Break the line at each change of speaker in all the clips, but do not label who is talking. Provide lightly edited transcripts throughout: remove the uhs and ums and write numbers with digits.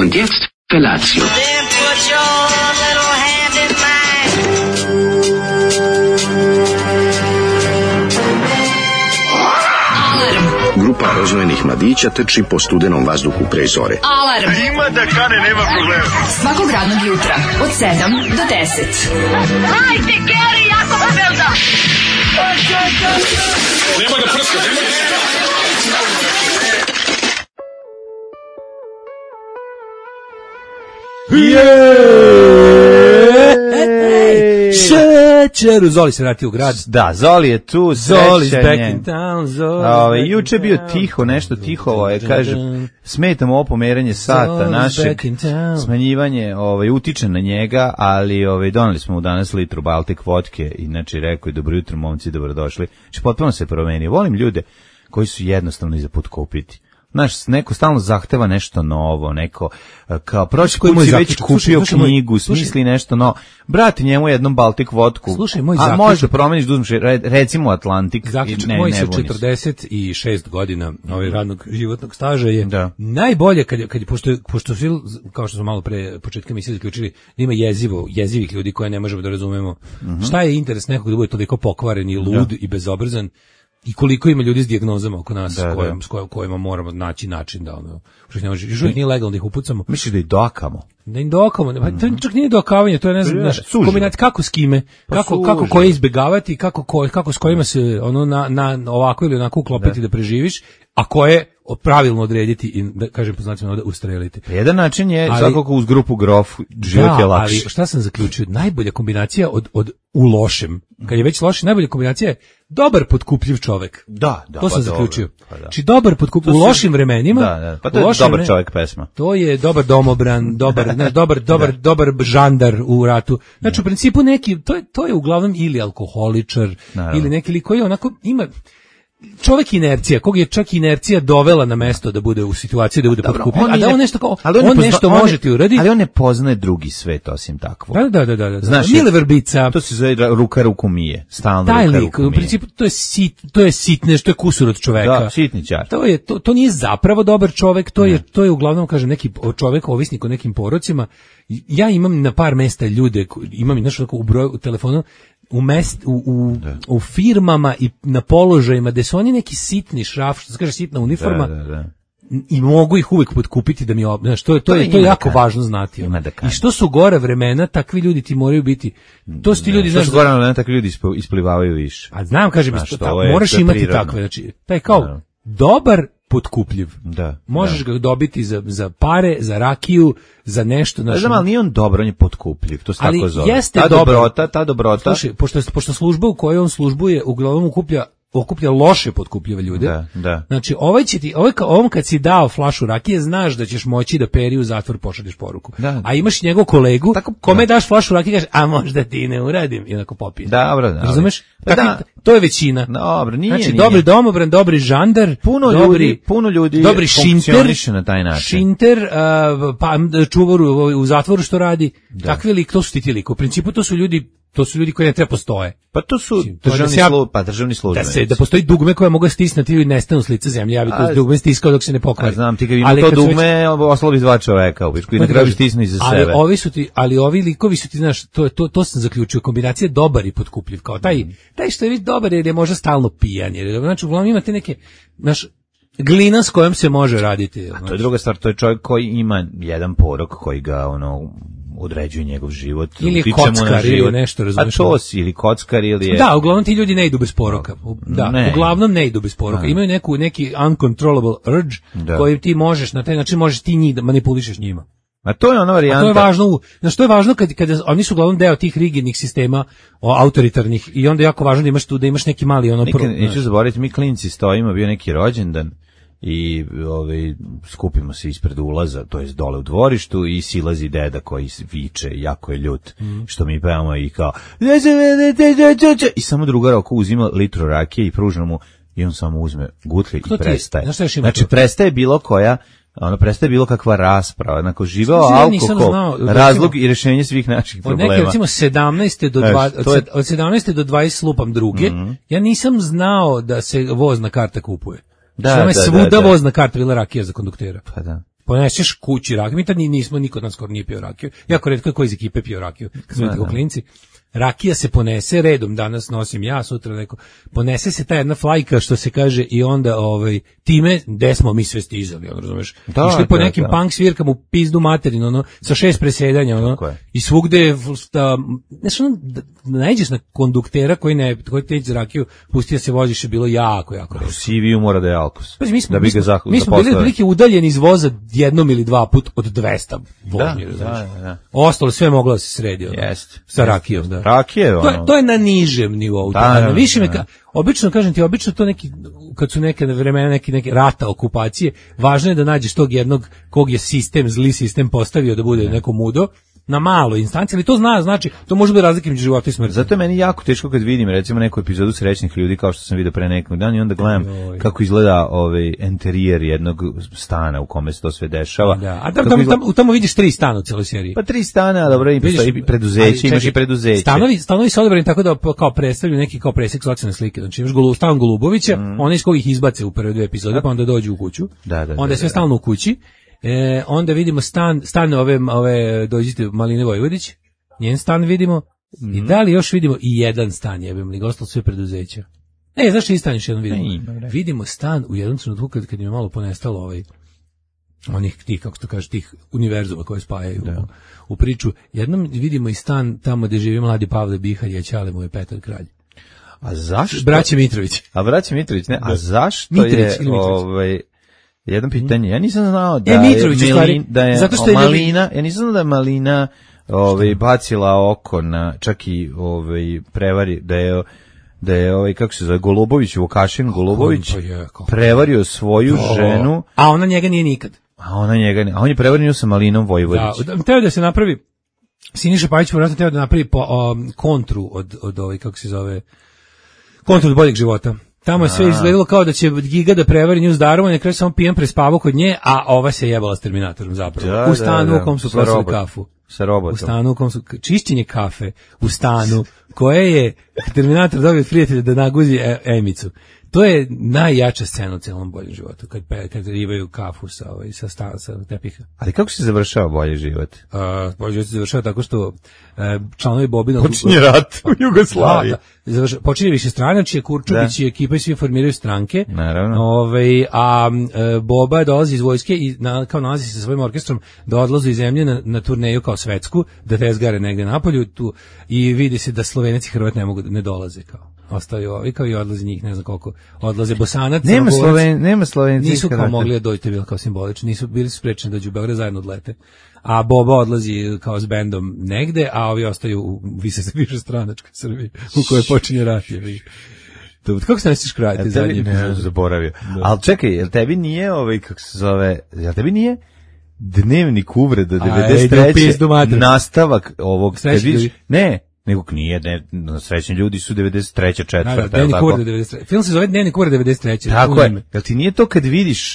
Und jetzt Felatio.
Then put your little hand in mine.
Grupa rozvojenih mladića trči po studenom vazduhu pre zore.
Alarm.
Ima da kane, nema problema.
Svakog radnog jutra od 7 do 10.
Hajde, Geri, jako se velda.
Nema da prska, nema da prska.
Šećeru, Zoli se vratio u grad.
Da, Zoli je tu,
Zoli's
srećan
back
je.
in town, Zoli.
Juče bio tiho, nešto tihovo je, kaže, smeta mu ovo pomeranje sata, našeg smanjivanje, utiče na njega, ali doneli smo mu danas litru Baltic vodke, inače rekao je dobro jutro momci, dobrodošli. Znači, potpuno se promenio. Volim ljude koji su jednostavno iza potkupiti. Znaš, neko stalno zahteva nešto novo, neko, kao, prošli put si već kupio knjigu, smisli nešto novo. Brati njemu jednom Baltic vodku,
slušaj, moj
a možda promeniš, da uzmeš, recimo Atlantik.
Zaključak moj sa 46 godina radnog životnog staža je najbolje, pošto svi, kao što smo malo pre početka emisije zaključili, ima jezivih ljudi koje ne možemo da razumemo. Šta je interes nekog da bude toliko pokvaren i lud i bezobrazan, i koliko ima ljudi s dijagnozama oko nas, kojima moramo naći način da još uvijek nije legalno da ih upucamo.
Misliš da ih dokamo?
Da im dokamo, to čak nije dokavanje, to je ne znam, kombinacija kako s kime, kako koje izbegavati, kako s kojima se na ovako ili onako uklopiti da preživiš, a koje pravilno odrediti i, da kažem po znacima da ustreliti.
Jedan način je svakako uz grupu grof život je lakši.
Ali šta sam zaključio? Najbolja kombinacija od u lošem. Kad je već loše, najbolja kombinacija je dobar potkupljiv čovek.
Da,
to sam zaključio. Znači dobar potkupljiv u lošim vremenima.
Pa to je dobar čovek pesma.
To je dobar domobran, dobar žandar u ratu. Znači u principu neki to je uglavnom ili alkoholičar ili neki lik koji onako ima čovjek inercija, kog je čak inercija dovela na mesto da bude u situaciji da bude potkupljen, a da on nešto kao, on nešto može ti uraditi.
Ali on ne poznaje drugi svet osim takvog.
Da.
Znaš,
Mile Vrbica.
To se zove ruka ruku mije, stalno
taj
ruka
lik,
ruku mije.
U principu to je sitne, što je kusur od čoveka.
Da, sitničar.
To nije zapravo dobar čovek, to je uglavnom, kažem, neki čovek ovisnik o nekim porocima. Ja imam na par mesta ljude, imam i nešto u broju u telefonu, u firmama i na položajima gde su oni neki sitni šraf, što se kaže sitna uniforma, i mogu ih uvijek potkupiti da mi to je jako važno znati. I što su gore vremena, takvi ljudi ti moraju biti. To su ti ljudi,
znaš, gore vremena takvi ljudi isplivavaju više.
A znam, kažem, moraš imati takve, znači taj kao dobar potkupljiv. Možeš ga dobiti za pare, za rakiju, za nešto.
Ne znam, ali nije on dobar, on je potkupljiv, to se tako zove.
Ali jeste
ta dobrota.
Slušaj, pošto služba u kojoj on službuje uglavnom okuplja loše potkupljive ljude.
Da.
Znači, ovom kad si dao flašu rakije, znaš da ćeš moći da peri u zatvor pošalješ poruku. A imaš njegov kolegu, kome daš flašu rakije, kažeš, a možda ti ne uradim, i onako popije.
Dobro.
Razumeš? To je većina.
Dobro, nije.
Znači, dobri domobran, dobri žandar,
puno ljudi
dobri
funkcioniše na taj način.
Šinter, pa čuvar u zatvoru što radi, takvi lik, to su ti lik. U principu to su ljudi koji ne treba postoje.
Pa to su državni službenici.
Da postoji dugme koje mogu stisnuti ili nestanu s lica zemlje, ja bi to dugme stiskao dok se ne pokvari.
Znam, ti kad ima to dugme, ostalo bi dva čoveka, i na kraju bi stisnu iza sebe.
Ali ovi likovi su ti, znaš, to sam zaključio, kombinacija dobar i potkupljiv, kao taj što je dobar jer je možda stalno pijan, jer znači uglavnom imate neke, znaš, glina s kojom se može raditi.
A to je druga stvar, to je čovjek koji ima jedan porok koji ga određuje njegov život.
Ili kockar ili nešto, razumiješ?
Ili kockar ili je...
Da, uglavnom ti ljudi ne idu bez poroka. Uglavnom ne idu bez poroka. Imaju neki uncontrollable urge koji ti možeš, na taj način možeš ti njih da manipulišeš njima.
A to je ona varijanta.
A to je važno, što je važno kada oni su uglavnom deo tih rigidnih sistema autoritarnih i onda je jako važno da imaš neki mali
neću zaboraviti, mi klinci stojimo, bio neki rođendan i skupimo se ispred ulaza, to jest dole u dvorištu, i silazi deda koji viče, jako je ljut, što mi pevamo i kao i samo drugar oko uzima litru rakije i pruža mu, i on samo uzme gutlje i prestaje. Znači prestaje bilo koja, prestaje bilo kakva rasprava, onako živeo alkohol, razlog i rješenje svih naših problema.
Od neke, recimo, 17. do 20 lupam druge, ja nisam znao da se vozna karta kupuje. Svuda vozna karta bila rakija za konduktera.
Pa da.
poneseš kući rakiju, mi tad nismo, niko od nas skoro nije pio rakiju, jako retko je ko iz ekipe pio rakiju, kad smo bili klinci. Rakija se ponese redom, danas nosim ja, sutra neko, ponese se ta jedna flajka, što se kaže, i onda time, gde smo mi sve stizali, razumeš, išli po nekim punk svirkama u pizdu materinu, sa 6 presedanja, i svugde, znaš, nađeš na konduktera koji teći za rakiju, pustio se voziš, je bilo jako redko.
U CV-u mora da je alkos.
Mi smo bili otprilike udaljeni iz voza jednom ili dva put od 200 vožnje, razumeš. Ostalo sve moglo da se sredi, sa rakijom, da.
Rakije,
to je na nižem nivou. Obično, kažem ti, to neki, kad su neke vremena, neki rata, okupacije, važno je da nađeš tog jednog kog je zli sistem postavio da bude neko mudo, na malo instanci, ali to znači, to može biti razlika među života i smrti.
Zato je meni jako teško kad vidim, recimo, neku epizodu Srećnih ljudi, kao što sam vidio pre nekog dana, i onda gledam kako izgleda interijer jednog stana u kome se to sve dešava.
Da, a tamo vidiš 3 stana u celoj seriji.
Pa 3 stana, dobro, i preduzeće, imaš i preduzeće.
Stanovi su odabrani tako da kao predstavljaju neki kao presek socijalne slike. Znači imaš stan Golubovića, oni iz kojih ih izbace u prve 2 epizode, pa onda dođu u kuću. Onda je sve stalno u kući. Onda vidimo stan ove dođite Maline Vojvodić, njen stan vidimo, i da li još vidimo i jedan stan, jebim li, ostalo sve preduzeća. Znaš i stan još jednom vidimo. Vidimo stan u jednom trenutku kad im je malo ponestalo onih tih, kako to kaže, tih univerzuma koje spajaju u priču. Jednom vidimo i stan tamo gde živi mladi Pavle Bihalj, a ćale mu je Petar Kralj.
A zašto?
Braće Mitrović.
Braće Mitrović, ne, a zašto je... Jedno pitanje, ja nisam znao da je Malina, ja nisam znao da je Malina bacila oko na, čak i prevari, da je kako se zove, Golubović, Vukašin Golubović, prevario svoju ženu.
A ona njega nije nikad.
A on je prevario sa Malinom Vojvodić.
Teo da se napravi, Siniša Pajić vjerojatno teo da napravi kontru od kako se zove, kontru od boljeg života. Tamo je sve izgledalo kao da će Giga da prevari nju s Darom, na kraju samo pijan prespavao kod nje, a ova se jebala s Terminatorom zapravo. U stanu u kom su prosili kafu.
Sa robotom.
U stanu u kom su, čišćenje kafe u stanu, koje je Terminator dobio prijatelja da naguzi Emicu. To je najjača scena u celom boljem životu, kad rivaju kafu sa tepiha.
Ali kako se završava bolji život?
Bolji život se završava tako što članovi Bobina...
Počinje rat u Jugoslaviji.
Počinje više stranačije, Kurčubić i ekipa i svi formiraju stranke.
Naravno.
A Boba dolazi iz vojske i kao nalazi se sa svojim orkestrom da odlazi iz zemlje na turneju kao svetsku, da tezgare negde napolju i vidi se da Slovenac i Hrvat ne dolaze kao. Ostaju ovi kao i odlazi njih, ne znam koliko. Odlaze Bosanac,
nema Slovenci.
Nisu kao mogli da dođu, to je bilo kao simbolično. Bili su sprečeni da dođu u Beograd, zajedno odlete. A Boba odlazi kao s bendom negde, a ovi ostaju u više stranačkoj Srbiji, u kojoj počinje rat. Kako se nećeš krajati zadnji epizod?
Ne, zaboravio. Ali čekaj, jel tebi nije kako se zove, jel tebi nije Dnevnik uvreda 93. nastavak ovog, nego nije, srećni ljudi su 93. četvrta.
Dnevnik uvreda 93. Film se zove Dnevnik uvreda 93.
Tako je. Jel ti nije to kad vidiš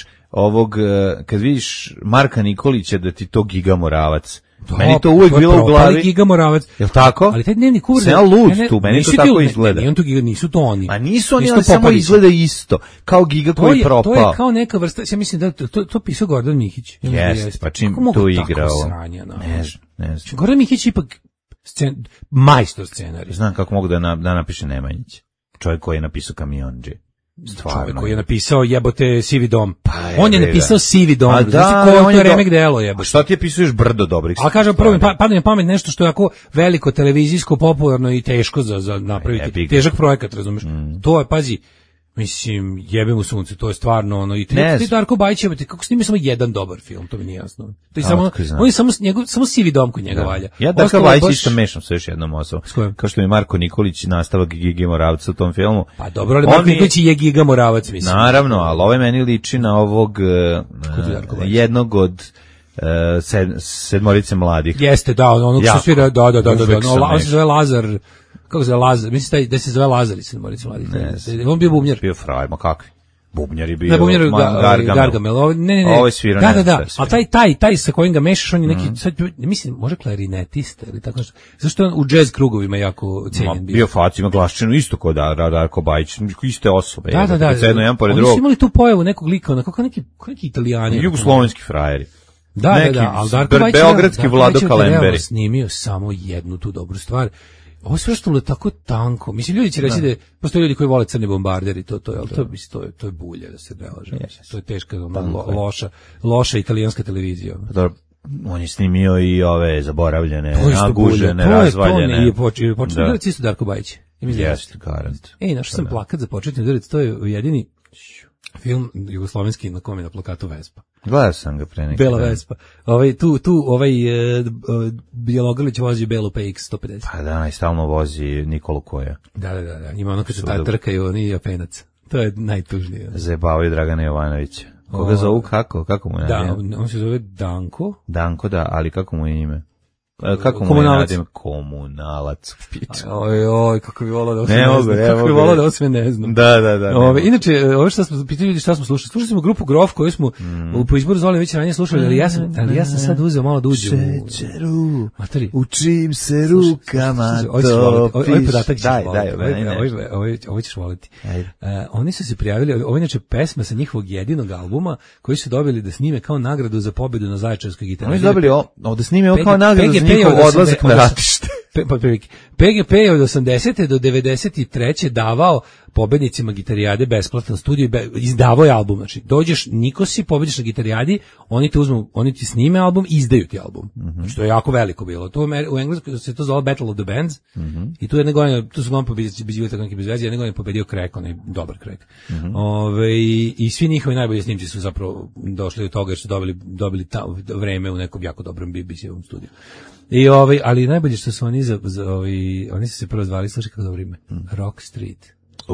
kad vidiš Marka Nikolića da ti to Giga Moravac? Meni to uvek bilo u glavi.
Giga Moravac.
Jel tako?
Ali taj Dnevnik uvreda...
Sam ja lud tu, meni to tako izgleda.
Nisu to oni.
A nisu oni, ali samo izgleda isto. Kao Giga koji je propao.
To je kao neka vrsta, ja mislim da to pisao Gordon Mihić.
Jeste, pa čim tu igrao. Ne znam.
Gordon Mihić ipak majstor scenarij.
Znam kako mogu da napiše Nemanjić. Čovjek koji je napisao Kamionđe.
Čovjek koji je napisao jebote Sivi dom. On je napisao Sivi dom. On je remek delo jebote.
A šta ti je pisao još brdo dobrih?
A kažem prvo padne mi pamet nešto što je jako veliko televizijsko, popularno i teško za napraviti. Težak projekat, razumeš? To je, pazi, mislim, jebe mu sunce, to je stvarno ono i ti Darko Bajić, kako snimi samo jedan dobar film, to mi nije jasno. To je samo Sivi dom kod njega valja.
Ja Darko Bajić isto mešam sa još jednom osobom. Kao što mi Marko Nikolić nastavak Gigi Moravca u tom filmu.
Pa dobro, ali Marko Nikolić je Giga Moravac, mislim.
Naravno, ali ovaj meni liči na ovog jednog od sedmorice mladih.
Jeste, da, onog što svira, da. On se zove Lazar. Kako se zove Lazar? Mislim da se zove Lazar i sedmorica mladih. On bio bubnjar.
Bio fraj, ma kakvi? Bubnjar je bio.
Ne, bubnjar Gargamel. Ne.
Ovo je svirao.
Da. Ali taj sa kojim ga mešaš, on je neki, sad, mislim, može klarinetista ili tako nešto. Zašto on u džez krugovima jako cenjen bio?
Bio fac, ima glaščinu isto kod Darko Bajić, iste osobe.
Da.
Jedno, jedan pored
drugog. Oni su imali tu pojavu nekog lika, kako neki Italijani.
Jugoslovenski frajeri. Neki
ali Darko Bajić
beogradski Vlado Kalemberi.
Snimio samo jednu tu dobru stvar. Ovo sve što je tako tanko. Mislim, ljudi će reći da postoje ljudi koji vole crne bombarderi, to je bulje, da se ne laže. To je teška, loša italijanska televizija.
Dobro, on je snimio i ove zaboravljene, nagužene, razvaljene.
I počeo udarac isto Darko Bajić.
Jeste, garant.
Našao sam plakat za početni udarac, to je jedini film jugoslovenski na kom je na plakatu Vespa.
Gledao sam ga pre neki.
Bela Vespa. Bjelogrlić vozi belu PX 150.
Pa da, i stalno vozi Nikolu Koja.
Da. Ima ono kad se trkaju, oni japenac. To je najtužnije.
Zajebavaju Dragana Jovanovića. Koga zovu kako? Kako mu je
ime? On se zove Danko.
Danko, da, ali kako mu je ime? Kako mu je ime? Komunalac.
Oj, kako bi volao da ovo sve ne znam. Kako bi volao da ovo sve ne znam.
Da.
Inače, ovo što smo pitali ljudi šta smo slušali. Slušali smo grupu Grof koju smo po izboru Zoli već ranije slušali, ali ja sam sad uzeo malo da uđem u
šećeru. Učim se rukama topiš.
Ovaj podatak ćeš voliti. Ovo ćeš voliti. Oni su se prijavili, ovo je inače pesma sa njihovog jedinog albuma koji su dobili da snime kao nagradu za pobedu na Zaječarskoj gitari.
Oni su dobili da snime ovo kao nagradu za njihov odlazak na ratište.
PGP je od 80. do 93. davao pobednicima gitarijade besplatan studiju, izdavao je album, znači dođeš, niko si, pobediš na gitarijadi, oni te uzmu, oni ti snime album i izdaju ti album, znači to je jako veliko bilo, to u Engleskoj se to zove Battle of the Bands i tu jedne godine, tu su gledam pobedili tako neki bez veze, jedne godine pobedio Crack, onaj dobar Crack, i svi njihovi najbolji snimci su zapravo došli do toga jer su dobili vreme u nekom jako dobrom BBC-ovom studiju. Ali najbolje što su oni su se prvo zvali, slušaj kako dobro ime, Rock Street.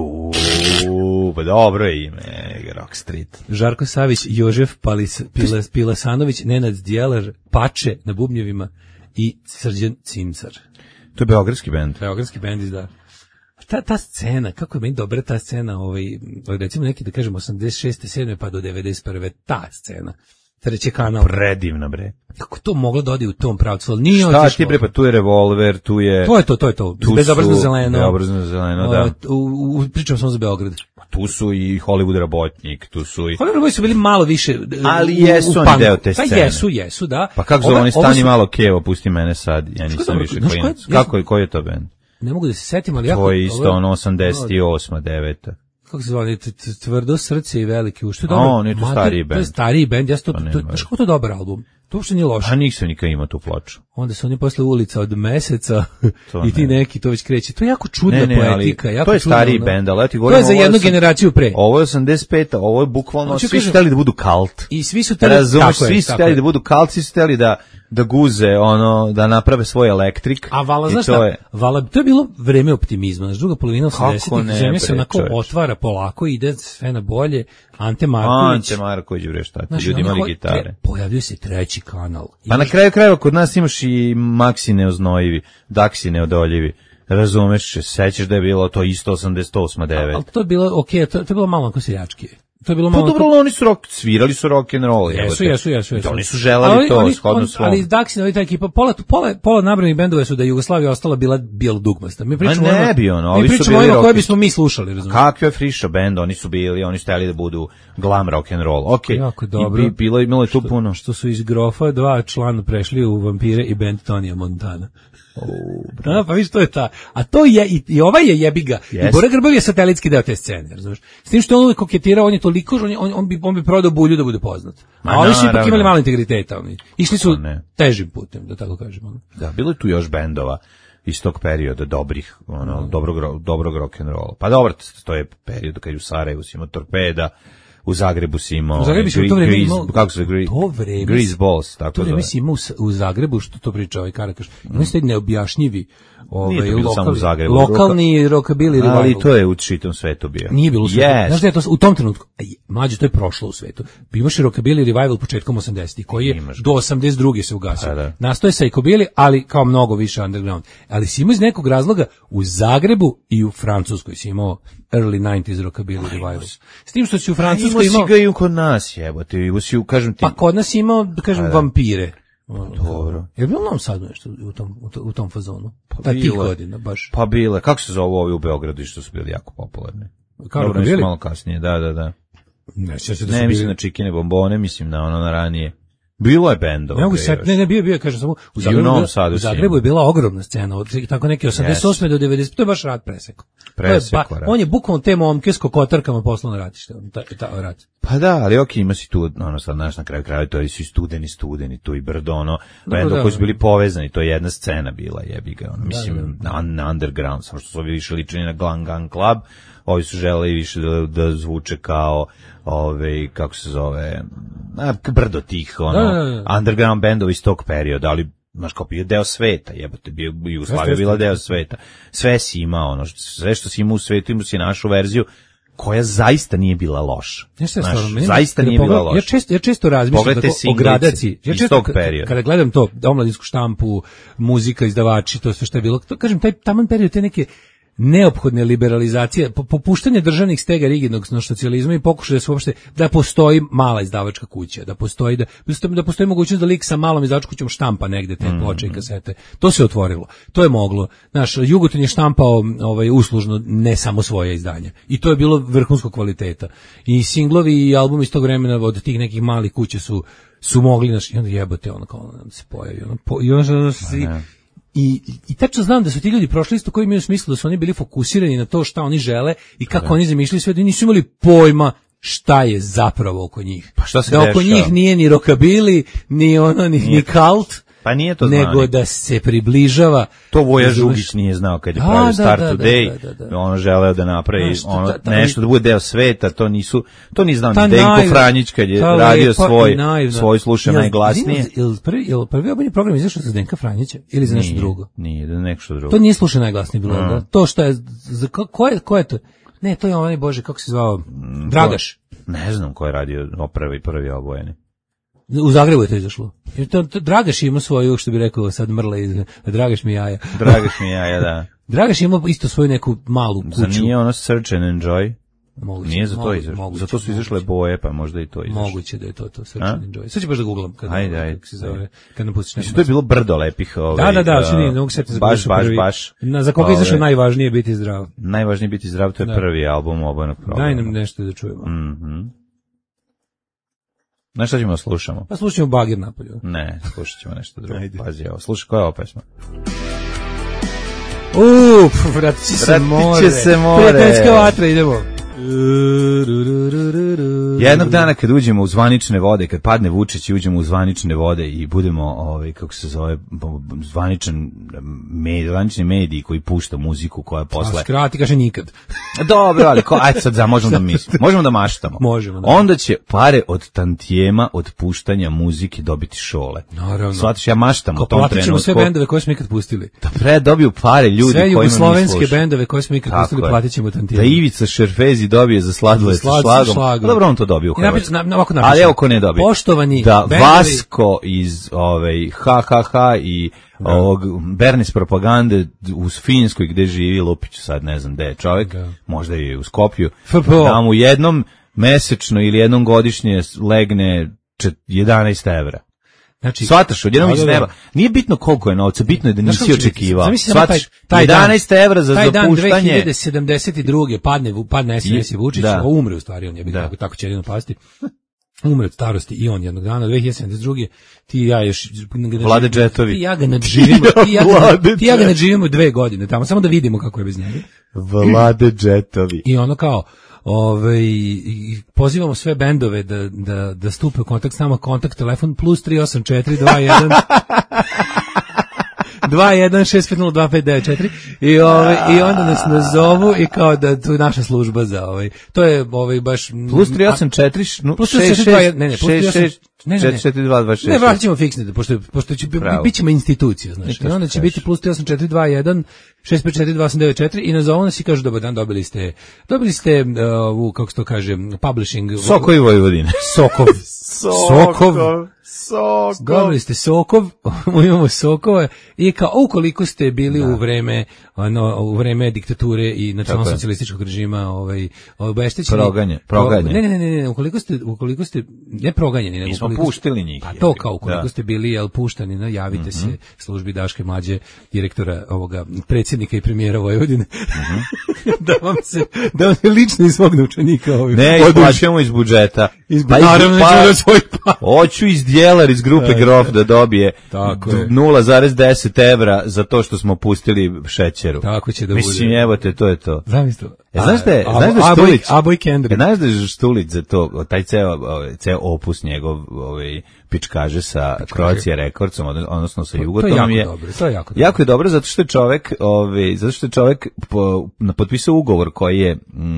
Pa dobro je ime, Rock Street.
Žarko Savić, Jožef Pilasanović, Nenad Djelar, Pače na bubnjevima i Srđan Cimcar.
To je beogradski bend.
Beogradski bend, da. Ta scena, kako je meni dobra ta scena, recimo neki da kažemo 86. 7. pa do 91. ta scena. Treći kanal.
Predivna, bre.
Kako to moglo da odi u tom pravcu?
Šta ti bre, pa tu je Revolver, tu je...
To je to. Bezobrazno zeleno.
Bezobrazno zeleno, da.
Pričam samo za Beograd.
Tu su i Hollywood Rabotnik, tu su i...
Hollywood su bili malo više...
Ali jesu oni deo te scene.
Pa jesu, da.
Pa kako zove oni stani malo kevo, pusti mene sad, ja nisam više klinac. Koji je to bend?
Ne mogu da se setim, ali jako...
To je isto ono 88. 9.
Kako se zove, Tvrdo srce i veliki ušte.
Nije to stariji bend. To
je stariji bend, znaš kako to je dobar album. To uopšte nije loše.
A nisam nikad imao tu ploču.
Onda su oni posle Ulica od meseca i ti neki to već kreće. To je jako čudna poetika.
To je stariji bend, ali ja ti govorim...
To je za jednu generaciju pre.
Ovo je 85. Ovo je bukvalno... Svi su hteli da budu kult.
I svi su hteli
da budu kult, svi su hteli da guze, da naprave svoj elektrik.
A vala, znaš šta, to je bilo vreme optimizma. Znaš, druga polovina 80-ih, zemlja se onako otvara polako, ide sve na bolje. Ante
Marković, bre, šta ti, ljudi imali gitare.
Pojavljuje se treći kanal.
Pa na kraju krajeva kod nas imaš i Maxi neoznojivi, Daxi neodoljivi. Razumeš, sećaš da je bilo to isto 88. 9.
Ali to je bilo, okej, to je bilo malo ako seljački. To je bilo
malo. Pa dobro, oni su svirali su rock and roll.
Jesu.
Oni su želeli to shodno svom.
Ali Daxi, ta ekipa, pola nabranih bendova su da Jugoslavija ostala bila dugmasta. Mi pričamo o koje bismo mi slušali, razumiješ.
Kakve frišo bend, oni su hteli da budu glam rock and roll. Okej.
Jako dobro.
Imalo je tu puno.
Što su iz Grofa 2 člana prešli u Vampire i bend Tonija Montana. Pa viš, to je ta. A to je, i ovaj je jebiga. I Bora Grbav je satelitski deo te scene, razumiješ. S tim što on uvijek koketirao, on je toliko, on bi prodao Bulju da bude poznat. A oni su ipak imali malo integriteta. Išli su težim putem, da tako kažemo.
Da, bilo je tu još bendova iz tog perioda dobrih, dobrog rock and roll. Pa dobro, to je period kad je u Sarajevu si imao Torpeda, u Zagrebu si imao Grease Balls, tako
to vreme si imao u Zagrebu, što to priča ovaj Karakaš. Imao ste neobjašnjivi lokalni rockabilly revival.
Ali to je u čitom svetu bio.
Nije bilo u svetu. Znaš da je to u tom trenutku, mlađe, to je prošlo u svetu. Imaš rockabilly revival početkom 80-ih, koji je do 82. se ugasio. Nastoje psychobilly, ali kao mnogo više underground. Ali si imao iz nekog razloga u Zagrebu i u Francuskoj si imao early 90s rockabilly revival. S tim što si u Francuskoj imao...
Imao si ga i kod nas, jebote, kažem ti...
Pa kod nas imao, da kažem, Vampire.
Dobro.
Je bilo nam sad nešto u tom fazonu? Pa tih godina, baš.
Pa bile. Kako se zove ovi u Beogradu što su bili jako popularni? Dobro, nešto malo kasnije, da. Ne mislim na Čikine bombone, mislim na na ranije. Bilo je bendova.
Ne mogu se, ne bio, kažem samo u Zagrebu je bila ogromna scena, od tako neke 88 do 90, to je baš Rad presekao. On je bukvalno te momke s kokotarkama poslao na ratište, ta rat.
Pa da, ali okej, ima si tu, sad naš na kraju to su i studeni, tu i brdo, bendo koji su bili povezani, to je jedna scena bila, jebi ga, mislim, na underground, samo što su ovi više ličeni na Glam Gang Club, ovi su želeli više da zvuče kao, kako se zove, brdo tih, underground bendova iz tog perioda, ali znaš, kao bio deo sveta, jebote, Jugoslavija bila deo sveta. Sve si imao, sve što si imao u svetu, imao si našu verziju, koja zaista nije bila loša. Zaista nije bila loša.
Ja često razmišljam o gradaciji. Ja često, kada gledam to, omladinsku štampu, muzika, izdavači, to sve što je bilo, to kažem, taj taman period, te neke neophodne liberalizacije, popuštanje državnih stega rigidnog socijalizma i pokušaj da se uopšte, da postoji mala izdavačka kuća, da postoji mogućnost da lik sa malom izdavačkom kućom štampa negde te ploče i kasete. To se otvorilo. To je moglo. Naš Jugoton je štampao uslužno ne samo svoje izdanja. I to je bilo vrhunskog kvaliteta. I singlovi i albumi iz tog vremena od tih nekih malih kuća su mogli, i onda jebote kao se pojavi. I tačno znam da su ti ljudi prošli isto koji imaju smisla da su oni bili fokusirani na to šta oni žele i kako oni zamišljaju sve, da nisu imali pojma šta je zapravo oko njih.
Pa šta se
da oko njih nije ni rockabilly, ni cult,
pa nije to
nego da se približava.
To Voja Žugić nije znao kad je pravio Start Today, ono želeo da napravi nešto da bude deo sveta, to nije znao ni Denko Franjić kad je radio svoj slušaj najglasnije.
Jel prvi obanje program izašao za Denka Franjića ili za nešto drugo?
Nije, za nešto drugo.
To nije slušaj najglasnije bilo, da? To što je, ko je to? Ne, to je onaj, Bože, kako se zvao? Dragaš.
Ne znam ko je radio prvi obojeni.
U Zagrebu je to izašlo. Dragaš ima svoju, što bi rekao sad mrla iz Dragaš mi jaja.
Dragaš mi jaja, da.
Dragaš ima isto svoju neku malu kuću.
Za nije ono Search and Enjoy?
Moguće,
nije za to izašlo. Zato su izašle boje, pa možda i to izašlo.
Moguće da je to Search and Enjoy. Sad ću baš da googlam kad nam pustiš nešto.
To je bilo brdo lepih.
Da, što nije, ne mogu setiti za
baš.
Za koga je izašao najvažnije biti zdrav.
Najvažnije biti zdrav, to je prvi album obojenog programa.
Daj nam nešto da čujemo.
Znaš šta ćemo da slušamo?
Pa slušamo Bagir napolju.
Ne, slušat ćemo nešto drugo. Pazi, evo, slušaj, koja je ovo pesma?
Vratit će se more. Prijateljska vatra, idemo.
Jednog dana kad uđemo u zvanične vode, kad padne Vučić i uđemo u zvanične vode i budemo, kako se zove, zvanični mediji koji pušta muziku koja posle...
Skrati, kaže nikad.
Dobro, ali ajde sad možemo da mislimo. Možemo da maštamo.
Možemo, da.
Onda će pare od tantijema, od puštanja muzike dobiti Šole.
Naravno.
Svatiš, ja maštam u tom trenutku.
Platit ćemo sve bendove koje smo ikad pustili.
Da dobiju pare ljudi
sve
kojima mi slušaju. Sve
jugoslovenske bendove koje smo ikad pustili, platit ćemo tantijema.
Da Ivica Šerfezi dobije za sladoled sa šlagom. Dobro, on to dobije u Hrvatskoj. Ali evo ko ne dobije.
Poštovani
da bendovi... Vasko iz HHH i ovog Bernis propagande u Finskoj gde živi Lupić, sad ne znam gde je čovjek, možda je u Skopju, da mu jednom mesečno ili jednom godišnje legne 11 evra.
Znači,
shvataš, odjednom iz neba. Nije bitno koliko je novca, bitno je da nisi očekivao. Shvataš, 11 evra za zapuštanje.
Taj dan 2072. padne SNS i Vučić, umre u stvari, on je tako će jedino pasti. Umre od starosti i on jednog dana, 2072. Ti i ja još...
Vlade Džetovi.
Ti i ja ga nadživimo 2 godine tamo, samo da vidimo kako je bez njega.
Vlade Džetovi.
I ono kao... pozivamo sve bendove da stupe u kontakt s nama, kontakt telefon plus 384 216502594 i onda nas nazovu i kao da to je naša služba za to je baš
plus 384
plus 382
4426.
Ne, vratit ćemo fiksne, pošto će bit ćemo institucija, znaš. I onda će biti plus 38421 6542894 i nazovu nas i kažu dobar dan, dobili ste kako se to kaže, publishing.
Sokovi Vojvodine.
Sokov. Dobili ste Sokov, imamo Sokove i kao ukoliko ste bili u vreme diktature i nacionalno-socijalističkog režima obeštećeni.
Proganje.
Ne, ukoliko ste ne proganje, nego
puštili njih.
Pa to kao ukoliko ste bili puštani, javite se službi Daške Mlađe, direktora ovoga predsjednika i premijera Vojvodine. da vam se lično iz svog novčanika
ne isplaćujemo iz budžeta.
Naravno nećemo svoj
hoću iz Djelar iz grupe Grof da dobije 0,10 evra za to što smo pustili Šećeru.
Tako će da
mislim, bude. Evo te, to je to.
Zamislite.
Znaš da je Štulić?
Aboj Kendrick.
Znaš da je Štulić za to, taj ceo opus njegov, pičkaže sa Croatia Recordsom, odnosno sa Jugotom je.
To je jako dobro.
Jako je dobro zato što je čovjek potpisao ugovor koji je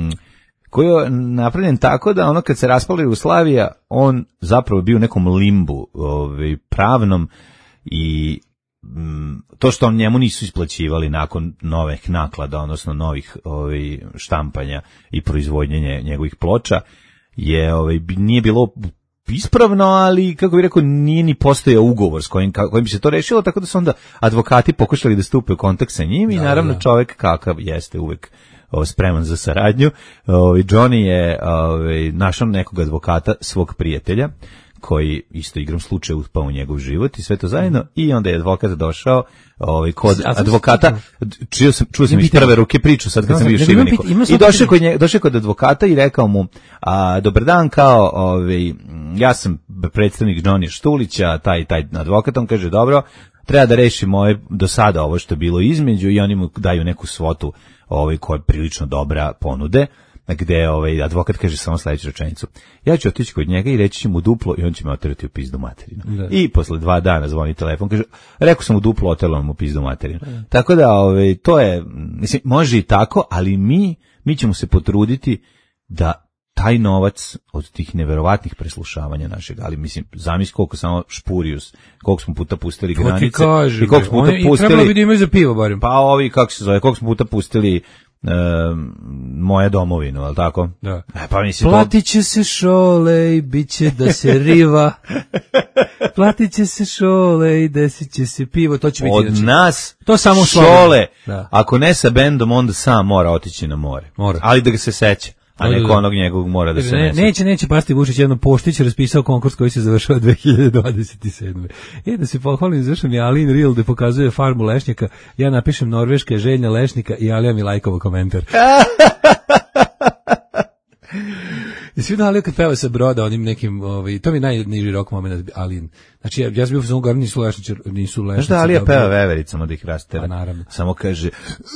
napravljen tako da ono kad se raspala Jugoslavija, on zapravo bio u nekom limbu pravnom i to što njemu nisu isplaćivali nakon novih naklada, odnosno novih štampanja i proizvodnjenja njegovih ploča, nije bilo ispravno, ali kako bih rekao, nije ni postojao ugovor s kojim bi se to rešilo, tako da su onda advokati pokušali da stupe u kontakt sa njim i naravno čovjek kakav jeste uvek spreman za saradnju. Johnny je našao nekog advokata, svog prijatelja, koji isto igrom slučaja upao u njegov život i sve to zajedno, i onda je advokat došao kod advokata, čuo sam iz prve ruke priču sad kad sam bio u Šibeniku, i došao kod advokata i rekao mu, dobar dan, kao ja sam predstavnik Johnny Štulića, taj advokat, on kaže, dobro, treba da reši moje do sada ovo što je bilo između, i oni mu daju neku svotu koja je prilično dobra ponude, gde advokat kaže samo sledeću rečenicu: ja ću otići kod njega i reći ću mu duplo i on će me oterati u pizdu materinu. Da. I posle 2 dana zvoni telefon, kaže, rekao sam mu duplo, oteralo mu u pizdu materinu. Da. Tako da to je, mislim, može i tako, ali mi ćemo se potruditi da taj novac od tih neverovatnih preslušavanja našeg, ali mislim, zamisli koliko samo Špurius, koliko smo puta pustili granice,
kaže,
i koliko smo puta pustili,
trebalo bi da imaju za pivo barem.
Pa kako se zove, koliko smo puta pustili Moja domovinu, ali tako?
Da.
Pa mislim,
platit će se šole i bit će da se riva. Platit će se šole i desit će se pivo. To će biti
od nas
to samo
šole. Da. Ako ne sa bendom, onda sam mora otići na more. Ali da ga se seća. A neko onog njegovog mora da se nese.
Neće pasti Vučić, jedno Poštić raspisao konkurs koji se završava 2027. Da se pohvalim, završam je Alin Reel gde pokazuje farmu lešnjaka, ja napišem Norveška željna lešnika i Alija mi lajkovo komentar. I svi da Alija kad peva sa broda onim nekim, to mi je najniži rock moment, Alin. Znači, ja sam bio u fazonu govorim, nisu lešnici.
Znaš da Alija peva vevericama da ih rastera?
Pa naravno.
Samo kaže,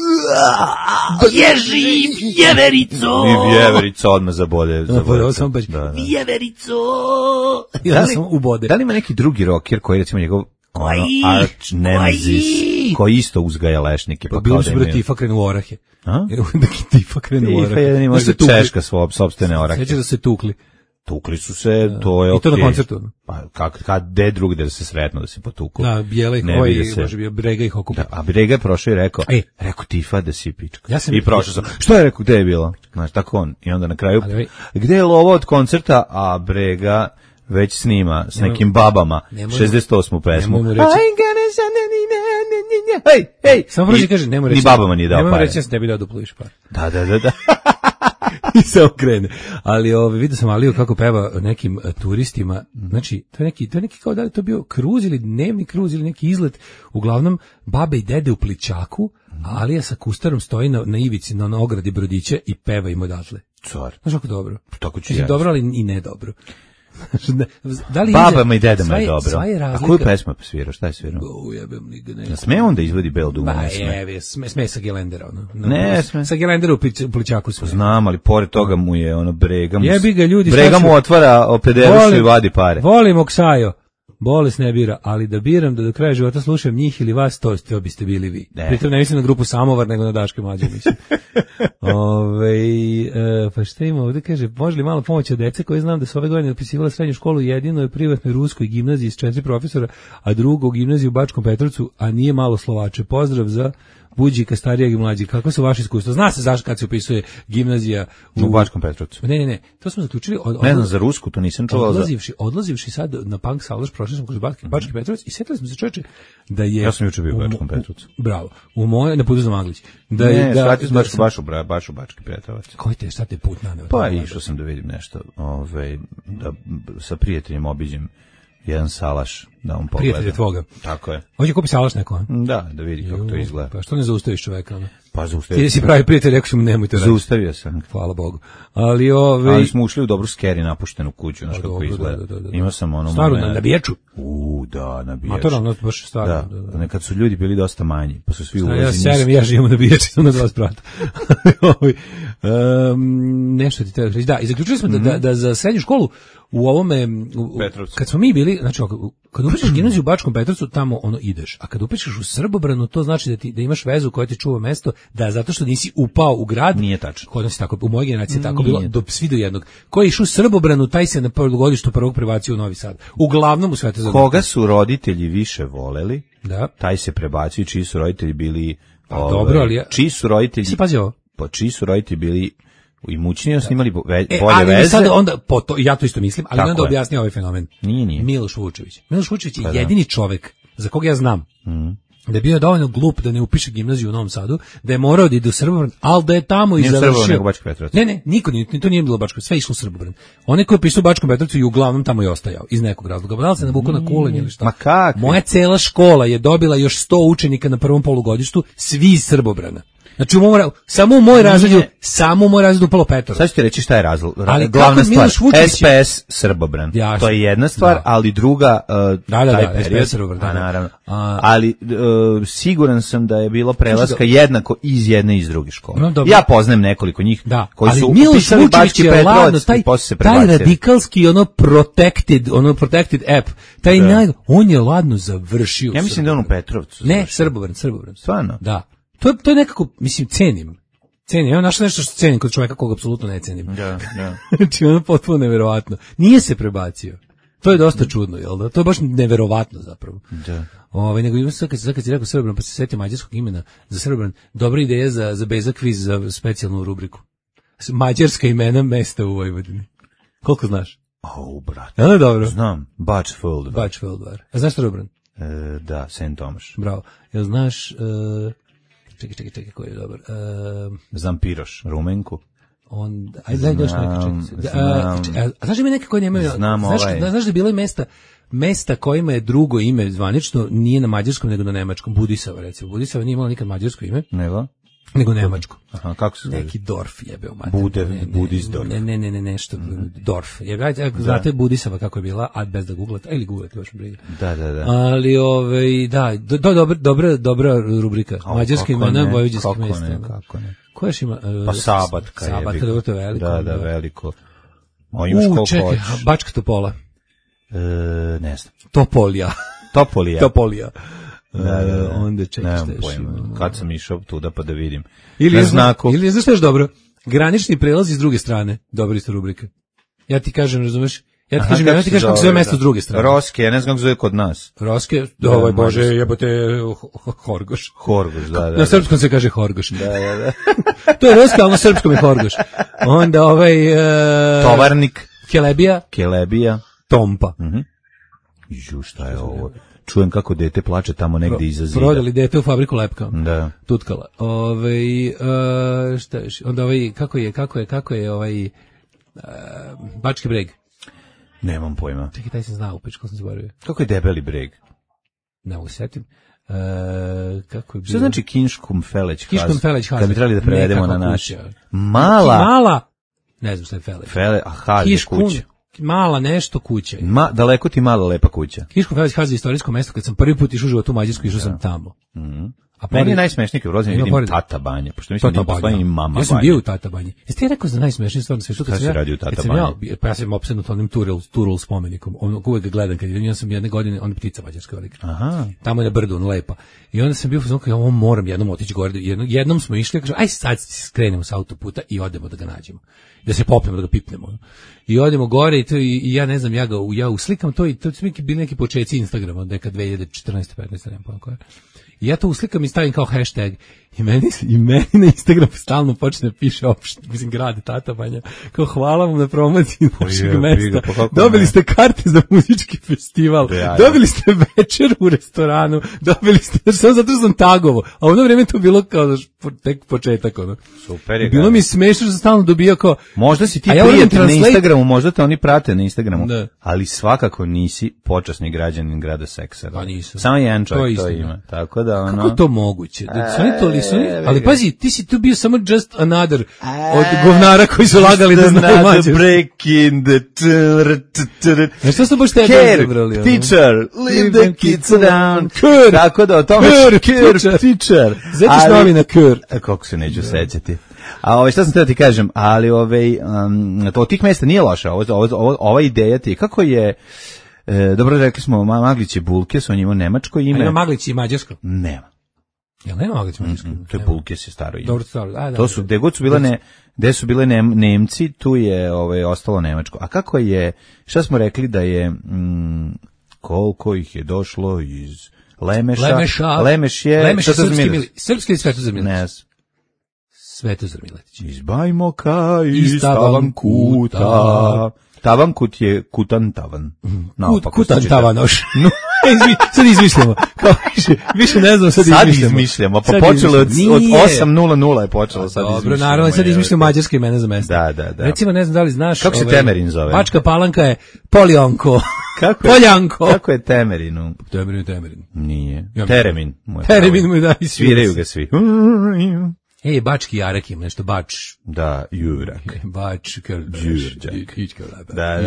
bježi, vjeverico!
I vjeverica odmah zabode.
Vjeverico!
Ja sam ubode.
Da li ima neki drugi rocker koji, recimo, njegov arch nemesis, koji isto uzgaja lešnike?
Pa bilo su bre Tifa krenu u orahe. Tifa krenu u orahe.
Tifa jedan ima češka sopstvene orahe.
Sjećaš da se tukli?
Tukli su se, to je okej.
I to na koncertu.
Pa gde drugde da se sretnu, da se potuku.
Da, Bijela ih može bio Brega ih okupa.
A Brega je prošao i rekao, Tifa da si pička.
I
prošao sam. Što je rekao, gde je bilo? Znaš, tako on. I onda na kraju, gde je lovo od koncerta, a Brega već snima s nekim babama 68. pesmu. Hej!
Samo prođi kaže, nemoj reći.
Ni babama nije dao pare.
Nemoj reći, ja sam tebi dao duplo više pare.
Da.
I se okrene. Ali vidio sam Aliju kako peva nekim turistima. Znači, to je neki kao da li to bio kruz ili dnevni kruz ili neki izlet. Uglavnom, babe i dede u Pličaku, a Alija sa kustarom stoji na ivici, na ogradi brodića i peva im odatle.
Car.
Znaš kako dobro?
Tako ću
dobro, ali i ne dobro.
Da li babama i dedama je dobro. A koju pesmu je svirao? Šta je svirao? Sme on da izvodi Bel Dumu?
Sme sa Gelendera.
Ne, sme.
Sa Gelendera u Pličaku sve.
Znam, ali pored toga mu je Brega
mu
mu otvara opederušu i vadi pare.
Volim Oksajo. Bolest ne bira, ali da biram da do kraja života slušam njih ili vas, to biste bili vi. Pritom ne mislim na grupu Samovar, nego na Daške Mlađe, mislim. Pa šta ima ovdje, kaže, može li malo pomoći od dece koje znam da su ove godine upisivala srednju školu jedino je privatnoj ruskoj gimnaziji s 4 profesora, a drugo u gimnaziji u Bačkom Petrovcu, a nije malo Slovače. Pozdrav za Buđika, starijeg i mlađeg. Kako su vaše iskustva? Zna se zašto kad se upisuje gimnazija
u Bačkom Petrovcu?
Ne. To smo zaključili.
Ne znam za rusku, to nisam čuo.
Odlazivši sad na Punk Salaš, prošli smo kroz Bački Petrovac i sjetili smo se čoveče da je...
Ja sam juče bio u Bačkom Petrovcu.
Bravo. Na putu za Maglić.
Baš u Bački Petrovac.
Koji te, šta te put naneo?
Pa išao sam da vidim nešto, da sa prijateljem obiđem jedan salaš da on pogleda.
Prijatelje tvoga.
Tako je.
Hoće kupi salaš neko, a?
Da vidi kako to izgleda.
Pa što ne zaustaviš čoveka, ono?
Pa zaustavio.
Ti si pravi prijatelj, rekao sam nemoj to raditi.
Zaustavio sam.
Hvala Bogu.
Ali smo ušli u dobru skeri napuštenu kuću, znaš kako izgleda.
Da.
Imao sam ono...
Staru na Biječu?
Da, na Biječu.
Maturalno, baš staro.
Da, nekad su ljudi bili dosta manji, pa su svi ulazili.
Ja serem, ja živimo na Biječu, sam na 2 sprata. Nešto ti treba reći. Da, i zaključili smo da za srednju školu u ovome, kad smo mi bili, znači, kad upišeš gimnaziju u Bačkom Petrovcu, tamo ono ideš, a kad upišeš u Srbobranu, to znači da imaš vezu koja ti čuva mesto, da zato što nisi upao u grad.
Nije tačno.
Kod nas tako, u mojoj generaciji tako bilo, svi do jednog. Ko je išao u Srbobranu, taj se na polugodištu prvog prebacio u Novi Sad. Uglavnom u Svete Zagorje.
Koga su roditelji više voleli,
da,
taj se prebacio, čiji su roditelji bili...
dobro, ali...
Čiji su roditelji...
Si pazi ovo?
Pa čiji su roditelji bili... imućniji, oni su imali bolje
ali
veze.
Sada onda, ja to isto mislim, ali onda objasnio ovaj fenomen.
Nije.
Miloš Vučević. Miloš Vučević je jedini čovek za koga ja znam da je bio dovoljno glup da ne upiše gimnaziju u Novom Sadu, da je morao da ide u Srbobran, ali da je tamo i završio. Ne, niko nije, to nije bilo Bačko, sve išlo u Srbobran. Onaj koji je pisao u Bačkom Petrovcu i uglavnom tamo je ostajao, iz nekog razloga. Da li se navukao na kulenje ili šta?
Ma kakvi?
Moja cela škola je dobila još 100 učenika na prvom polugodištu, svi iz Srbobrana. Znači samo u moj razredu upalo 5.
Sad ću ti reći šta je razlog.
Glavna stvar,
SPS Srbobran. To je jedna stvar, ali druga taj period.
SPS Srbobran.
Naravno. Ali siguran sam da je bilo prelaska jednako iz jedne i iz druge škole. Ja poznajem nekoliko njih koji su upisali Bački Petrovac i posle se prebacili.
Taj radikalski protected app, on je ladno završio.
Ja mislim da on u Petrovcu.
Ne, Srbobran.
Stvarno?
Da. To je nekako, mislim, cenim. Evo našao nešto što cenim kod čovjeka koga apsolutno ne cenim.
Da.
Znači, ono potpuno neverovatno. Nije se prebacio. To je dosta čudno, jel da? To je baš neverovatno zapravo.
Da.
Nego ima sad kad si rekao Srbobran, pa se setio mađarskog imena za Srbobran. Dobra ideja za Beza kviz za specijalnu rubriku. Mađarska imena mesta u Vojvodini. Koliko znaš?
Brate.
Je dobro?
Znam. Bačfeldvar.
A znaš Srbobran?
Da, Saint Tomaš.
Bravo. Jel znaš... Čekaj, koji je dobar.
Znam Piroš, Rumenku.
Ajde, još neko, čekaj. A znaš ima neke koje nemaju... Znaš da je bilo i mesta kojima je drugo ime zvanično, nije na mađarskom, nego na nemačkom. Budisava, recimo. Budisava nije imala nikad mađarsko ime. Nego nemačko.
Aha, kako se zove?
Neki Dorf jebeo mater.
Budisdorf.
Ne, nešto. Dorf. Znate Budisava kako je bila, a bez da googlate, ili googlate, baš briga.
Da.
Ali, dobra rubrika. Mađarska imena vojvođanskih mesta.
Kako ne.
Koja još ima?
Pa Sabatka.
Sabatka, to je veliko.
Da, veliko. Imaš koliko hoćeš.
Bačka Topola.
Ne znam.
Topolija. Onda čekaj šta još
ima. Kad sam išao tuda pa da vidim.
Ili znaš što je dobro? Granični prelaz iz druge strane. Dobra isto rubrika. Ja ti kažem, razumeš? Ja ti kažem kako se zove mesto s druge strane.
Roske, ja ne znam kako zove kod nas.
Roske, bože, jebote, Horgoš.
Horgoš, da.
Na srpskom se kaže Horgoš.
Da.
To je Roske, ali na srpskom je Horgoš. Onda
Tovarnik.
Kelebija. Tompa.
Šta je ovo? Čujem kako dete plače tamo negde iza zida.
Prodali dete u fabriku lepka.
Da.
Tutkala. Šta je? Onda kako je Bački Breg.
Nemam pojma.
Čekaj, taj se zna upeć, ko sam zaboravio.
Kako je Debeli Breg?
Ne mogu setim. Kako je bilo?
Što znači Kinškum-Feleć?
Kinškum-Feleć.
Kad bi trebali da prevedemo na naš. Mala?
Ne znam što je Feleć.
Kuća.
Mala nešto kuća.
Daleko ti mala lepa kuća.
Kinškum-Feleć Hazi je istorijsko mesto. Kad sam prvi put išao život u Mađarsku, išao sam tamo.
A meni je najsmešnije kad ulazim vidim Tata Banja, pošto mislim da je Mama Banja.
Ja sam bio u Tata Banji. Jeste ti rekao za najsmešnije stvar na svetu?
Šta se radi u Tata Banji?
Ja sam opsednut onim Turul spomenikom. Uvijek ga gledam kad idem. Ja sam jedne godine, on je ptica mađarska velika.
Aha.
Tamo je na brdu, on lepa. I onda sam bio ja ovo moram jednom otići gore. Jednom smo išli, kažem, aj sad skrenemo sa autoputa i odemo da ga nađemo. Da se popnemo, da ga pipnemo. I odemo gore i ja ne znam, ja uslikam to i to su bili neki počeci Instagrama, neka 2014. 15. nema pojma koja. I ja to uslikam i stavim kao hashtag. I meni na Instagramu stalno počne piše mislim, grad Tata Banja, kao hvala vam na promociji našeg mesta. Dobili ste karte za muzički festival, dobili ste večer u restoranu, dobili ste, samo zato što sam tagovo, a u ono vrijeme to bilo kao tek početak. Ono.
Super je.
Bilo mi smešno što sam stalno dobio kao...
Možda si ti prijatelj na Instagramu, možda te oni prate na Instagramu, ali svakako nisi počasni građanin grada seksa.
Pa nisam.
Samo jedan čovjek to ima. Tako da, ono...
Kako to moguće? Ali pazi, ti si tu bio samo just another od govnara koji su lagali da znaju mađarski.
Break in the...
Što su baš tebe izabrali?
Teacher, leave the kids down.
Kur!
Tako da o tome... Kur, teacher.
Zetiš novina kur.
Kako se neću sećati. A šta sam teo ti kažem, ali to od tih mesta nije loša, ova ideja ti, kako je, dobro rekli smo, Maglić i Bulkes, on ima nemačko ime.
A ima Maglić i mađarsko?
Nema.
Jel nema Maglić i mađarsko?
To je Bulkes je staro ime.
Dobro, staro.
To su, gde su bile Nemci, tu je ostalo nemačko. A kako je, šta smo rekli da je, koliko ih je došlo iz Lemeš je
srpski ili Svetozar Miletić?
Ne.
Svetozar Miletić.
Iz Bajmoka, iz Tavankuta. Tavankut je kutan tavan.
Kutan tavanoš. Sad izmišljamo. Više ne znam, sad
izmišljamo. Pa počelo od 8.00 je počelo sad izmišljamo.
Dobro, naravno, sad izmišljamo mađarske imena za mesta.
Da.
Recimo, ne znam da li znaš...
Kako se Temerin zove?
Bačka Palanka je Poljanko.
Poljanko. Kako je Temerinu?
Temerin.
Nije. Teremin.
Teremin mu da.
Sviraju ga svi.
Bački Jarak ima nešto, Bač.
Da, Jurak.
Bač,
Jurak. Da.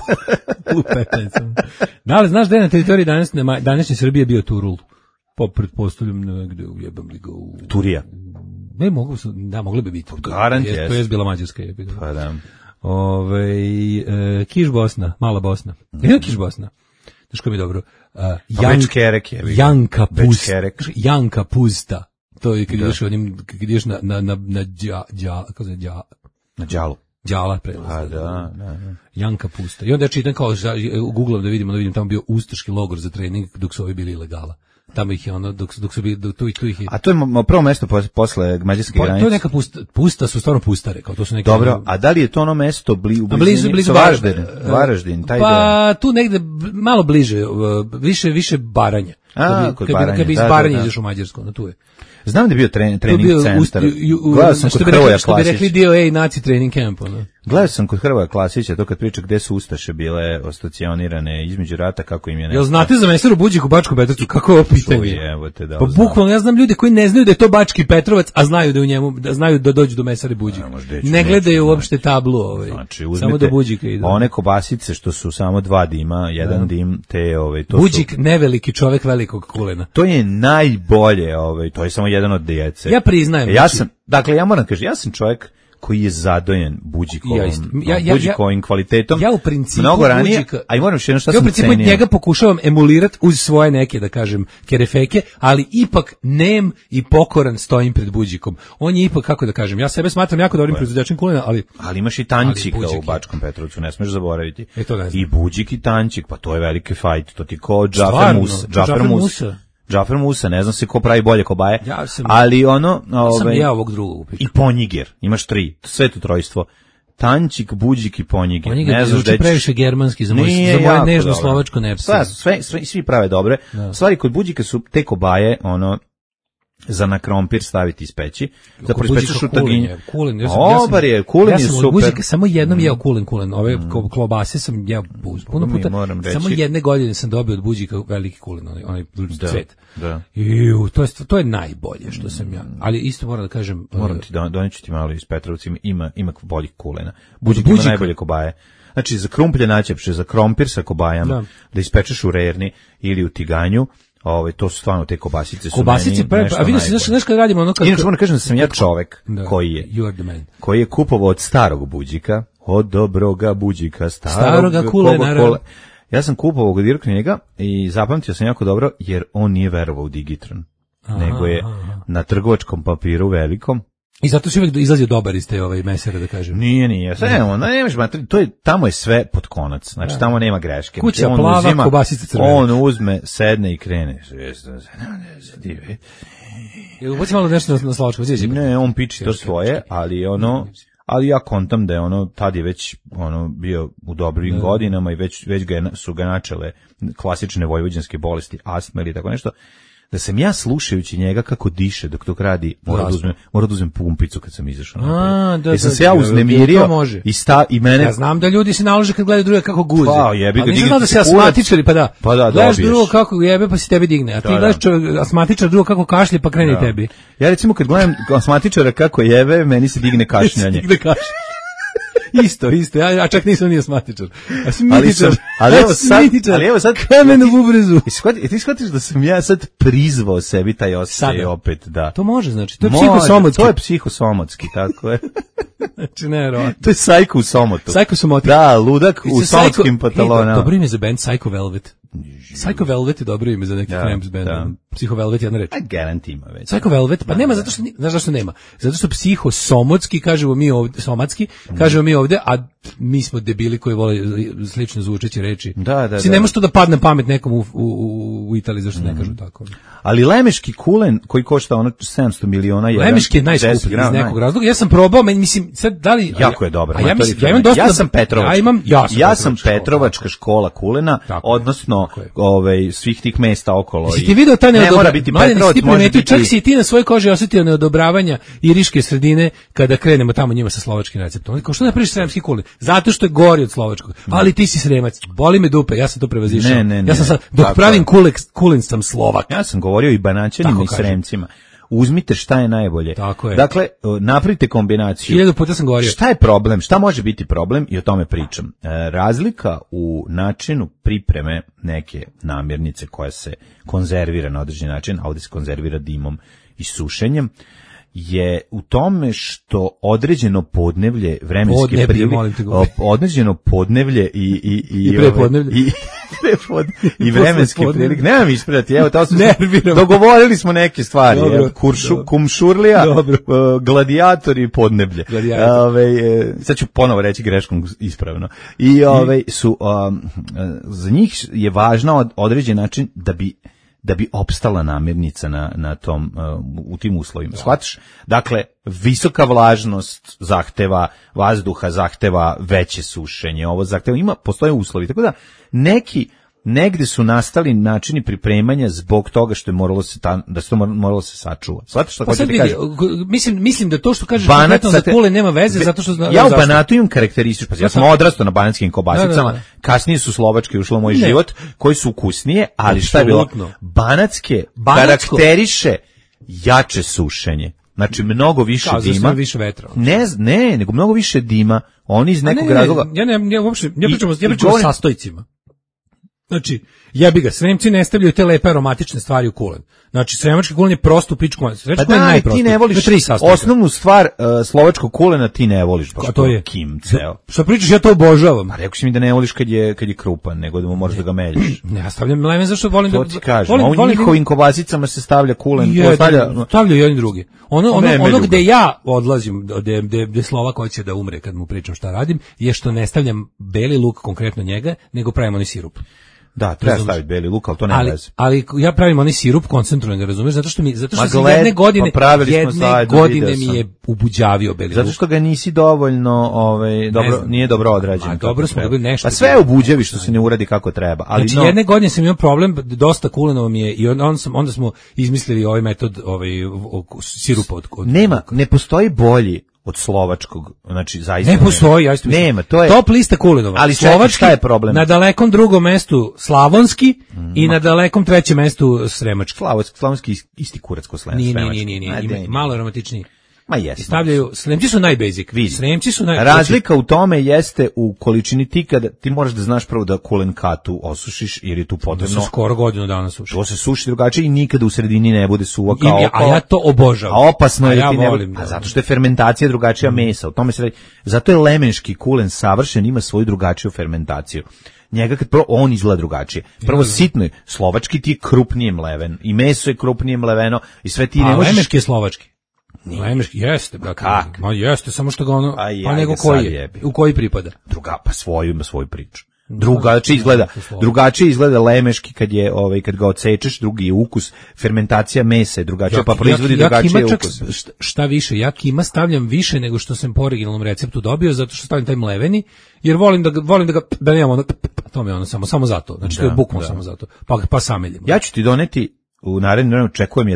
Lupetan. Da li znaš da je na teritoriji današnje Srbije bio Turul? Pa pretpostavljam negde ujebam li ga u...
Turija.
Ne, mogli bi biti.
Garant je.
To je bila Mađarska.
Pa da.
Kiš Bosna, Mala Bosna. Kiš Bosna. Znaš ko mi je dobro? Janka Pusta. To je kad ideš kad ideš na
Đalu.
Đala prelaz.
Da.
Janka Pusta. I onda ja čitam kao u Google da vidim tamo bio ustaški logor za trening dok su ovi bili ilegala. Tamo ih je ono, dok su bili, tu ih je...
A to je prvo mesto posle mađarske granice?
To je neka pusta, su stvarno pustare, kao to su neke...
Dobro, a da li je to ono mesto blizu Varaždin, taj
pa tu negde, malo bliže, više Baranja. Kad bi iz Baranja ideš u Mađarsku, no tu je.
Znam da je bio trening centar. Gledao sam kod Hrvoja Klasića.
Što bi rekli DOA naci trening camp.
Gledao sam kod Hrvoja Klasića, to kad priča gde su ustaše bile ostacionirane između rata, kako im je nešto.
Jel znate za mesar u Buđiku, Bačku Petrovcu? Kako je ovo pitanje? Pa bukvalno, ja znam ljude koji ne znaju da je to Bački Petrovac, a znaju da u njemu, znaju da dođu do mesare Buđik. Ne gledaju uopšte tablu
Znači,
samo do Buđika idu.
One kobasice što su samo 2 dima, jedan dim, te to
Buđik, neveliki čovek velikog kulena.
To je najbolje, to je samo jedan od djece.
Ja priznajem.
Ja moram kažem, ja sam čovjek koji je zadojen Buđikovim kvalitetom.
Ja u principu
mnogo ranije, Buđika, a i moram što sam
ja u principu njega pokušavam emulirati uz svoje neke, da kažem, kerefeke, ali ipak nem i pokoran stojim pred Buđikom. On je ipak, kako da kažem, ja sebe smatram jako dobrim proizvođačem kulena, ali
imaš i Tančika u Bačkom Petrovcu, ne smiješ zaboraviti. I Buđik i Tančik, pa to je veliki fajt, to ti ko Džafer Musa, ne znam se ko pravi bolje kobaje, ali
sam ja ovog drugog
i Ponjiger, imaš 3, sve to trojstvo. Tančik, Buđik i Ponjiger.
Ne znaš da previše germanski za moje nežno slovačko nepse.
Svi prave dobre. Stvari kod Buđika su te kobaje, za na krompir staviti iz peći, da ispečeš u taginju.
Kulin je
super.
Od Buđika samo jednom jeo kulin. Ove klobase sam jeo puno puta. Samo jedne godine sam dobio od Buđika veliki kulin, onaj cvet.
Da.
To je najbolje što sam ja. Ali isto moram da kažem,
moram ti doneći ti malo iz Petrovca, ima boljih kulena. Buđik ima najbolje kobaje. Znači za krumplje načepše, za krompir sa kobajama, da ispečeš u rerni ili u tiganju. To su stvarno te kobasice su meni nešto najbolje.
A vidio si, znaš kad radimo ono...
Inače moram kažem da sam ja čovek koji je kupovao od starog Buđika, od dobroga Buđika,
staroga kulena.
Ja sam kupovao ga direktno njega i zapamtio sam jako dobro jer on nije verovao u Digitron, nego je na trgovačkom papiru velikom
I zato si uvijek izlazio dobar iz te mesere, da kažem.
Nije. Sad nemaš materi, tamo je sve pod konac. Znači, tamo nema greške.
Kuća
znači,
plava, kobasica crvena.
On uzme, sedne i krene.
Ubaci malo nešto na slovačkom.
Ne, on piči to svoje, ali ja kontam da je tad je već bio u dobrim godinama i već su ga načele klasične vojvođanske bolesti, astma ili tako nešto. Da sam ja slušajući njega kako diše dok to radi, mora da uzmem pumpicu kad sam izašao. Sam se ja uznemirio i mene...
Ja znam da ljudi se nalože kad gledaju druge kako guze.
Pa, jebi ga,
ali nisam znao da se asmatičari, pa da gledaš
dobiješ.
drugo kako jebe pa se tebi digne, a ti gledaš asmatičar drugo kako kašlje pa krene tebi.
Ja recimo kad gledam asmatičara kako jebe, meni se digne kašljanje.
Isto, ja čak nisam ni asmatičar.
Ali evo sad
kamen u bubrezu.
Ti shvatiš da sam ja sad prizvao sebi taj osjećaj opet, da.
To može, znači, to je psihosomotski.
To je psihosomotski, tako je.
Znači, ne,
to je sajko u somotu.
Sajko somotu.
Da, ludak u somotskim pantalonama.
Dobro ime za band Psycho Velvet. Psycho Velvet je dobro ime za neki Cramps band. Psycho Velvet je jedna reč.
A garant ima već.
Psycho Velvet, pa nema, zato što, znaš zašto nema? Zato što psihosomotski, kažemo mi ovdje, somatski, kažemo mi ovdje, a mi smo debili koji vole slično zvučeće reči.
Da.
Ne može to da padne na pamet nekom u Italiji, zašto ne kažu tako.
Ali lemeški kulen koji košta 700 miliona jedan.
Lemeški je najskuplji iz nekog razloga. Ja sam probao, mislim, sad da li...
Jako je dobro.
Ja sam Petrovačka.
Ja sam Petrovačka škola kulena, odnosno svih tih mesta okolo.
Jesi ti video ta
ne mora biti Petrovac, može biti...
Čak si ti na svojoj koži osjetio neodobravanja iriške sredine kada krenemo tamo njima sa slovačkim receptom. Kao što ne priš sremski kulen? Zato što je gori od slovačkog. Ali ti si Sremac. Boli me dupe, ja sam to prevazišao. Ja sam sad, dok pravim kulen sam Slovak.
Ja sam govorio i Banaćanima i Sremcima. Uzmite šta je najbolje.
Tako je.
Dakle, napravite kombinaciju.
1000 puta sam govorio.
Šta je problem? Šta može biti problem? I o tome pričam. Razlika u načinu pripreme neke namirnice koja se konzervira na određeni način, a ovdje se konzervira dimom i sušenjem, je u tome što određeno podnevlje vremenske prilike, određeno podnevlje i vremenske prilike. Nemam ispredati, evo to smo dogovorili smo neke stvari. Kumšurlija, gladijatori i podneblje. Sad ću ponovo reći greškom ispravno. I za njih je važno određen način da bi opstala namirnica na tom, u tim uslovima. Shvatiš? Dakle, visoka vlažnost zahteva vazduha, zahteva veće sušenje, ovo zahteva, postoje uslovi. Tako da, negde su nastali načini pripremanja zbog toga što je moralo se sačuva. Shvatiš što hoću ti kažem?
Mislim da to što kažeš konkretno za kulen nema veze, zato što...
Ja u Banatu imam karakterističnu, ja sam odrastao na banatskim kobasicama, kasnije su slovačke ušle u moj život, koji su ukusnije, ali šta je bilo? Banatske karakteriše jače sušenje. Znači, mnogo više dima.
Više vetra.
Ne, nego mnogo više dima. Oni iz nekog razloga...
Ja pričam o sastojcima. Znači, jebi ga, Sremci ne stavljaju te lepe aromatične stvari u kulen. Znači, sremački kulen je prosto u pičku.
Pa da, ti ne voliš osnovnu stvar slovačkog kulena, ti ne voliš. Baš to je kim ceo.
Što pričaš, ja to obožavam.
A rekao si mi da ne voliš kad je krupan, nego da mu moraš da ga meljiš.
Ne, ja stavljam lemen, zašto volim
to da... To ti kažem, a u njihovim kobasicama se stavlja kulen.
Stavljaju jedni drugi. Ono gde ja odlazim, gde Slovak hoće da umre kad mu pričam šta radim, je što ne stavljam beli luk, konkretno njega, nego pravim onaj sirup.
Da, treba staviti beli luk, ali to nema veze.
Ali ja pravim onaj sirup koncentrovan, razumiješ, zato što jedne godine mi je ubuđavio beli luk.
Zato što ga nisi dovoljno, nije dobro odrađen.
Dobro smo dobili nešto.
Pa sve ubuđevi što se ne uradi kako treba.
Znači, jedne godine sam imao problem, dosta kulenova mi je, i onda smo izmislili ovaj metod sirupa od...
Ne postoji bolji od slovačkog, znači zaista
ne postoji,
nema, to je
top lista kulenova.
Ali slovački, šta je problem?
Na dalekom drugom mestu slavonski i na dalekom trećem mestu sremački.
Slavonski isti kurac ko sremački.
Nije, malo aromatičniji.
Ma jeste.
Stavljaju, Sremci su najbasic. Sremci su
Razlika u tome jeste u količini ti moraš da znaš prvo da kulen katu osušiš jer je tu potrebno.
To se skoro godinu dana suši.
To se suši drugačije i nikada u sredini ne bude suva kao oko.
A ja to obožavam.
A opasno je ti ne volim. Zato što je fermentacija drugačija mesa. U tome se radi. Zato je lemenški kulen savršen, ima svoju drugačiju fermentaciju. Njega kad prvo on izgleda drugačije. Prvo sitno je, slovački ti je krupnije mleven i meso je krupnije mleveno i sve ti ne možeš.
Lemenški je slovački. Lemeški jeste,
Kak?
ma jeste, samo što ga ono,
Pa
nego koji je, u koji pripada.
Pa svoju ima svoju priču. Drugačije izgleda lemeški kad ga odsečeš, drugi je ukus, fermentacija mesa je drugačija, pa proizvodi drugačiji ukus.
Šta više, ja kima stavljam više nego što sam po originalnom receptu dobio, zato što stavljam taj mleveni, jer volim da nemam ono, to mi je ono samo zato, znači to je bukvalno samo zato, pa sameljim.
Ja ću ti doneti u narednom vremenu,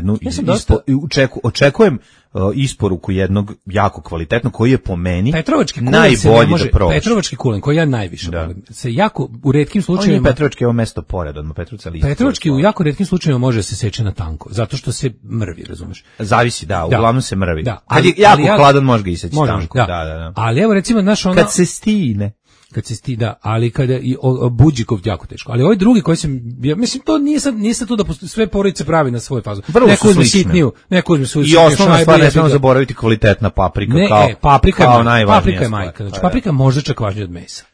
očekujem isporuku jednog jako kvalitetnog koji je po meni najbolji da probaš.
Petrovački kulen koji ja najviše volim. Se jako u retkim slučajevima.
On je Petrovački, ovo mesto pored, odmah
Petrovački u jako retkim slučajevima može se seći na tanko, zato što se mrvi, razumeš?
Zavisi, uglavnom se mrvi. Kad je jako hladan može ga iseći tanko. Da.
Ali evo recimo naš ono
kad se stine,
ali kada i Buđikov jako teško. Ali ovaj drugi koji sam, ja mislim to nije sad to da sve porodice pravi na svoj fazu. Neko uzme sitniju, neko uzme svoju
i osnovna stvar, ne smemo zaboraviti kvalitetna paprika
paprika je majka. Znači paprika može čak važnije od mesa.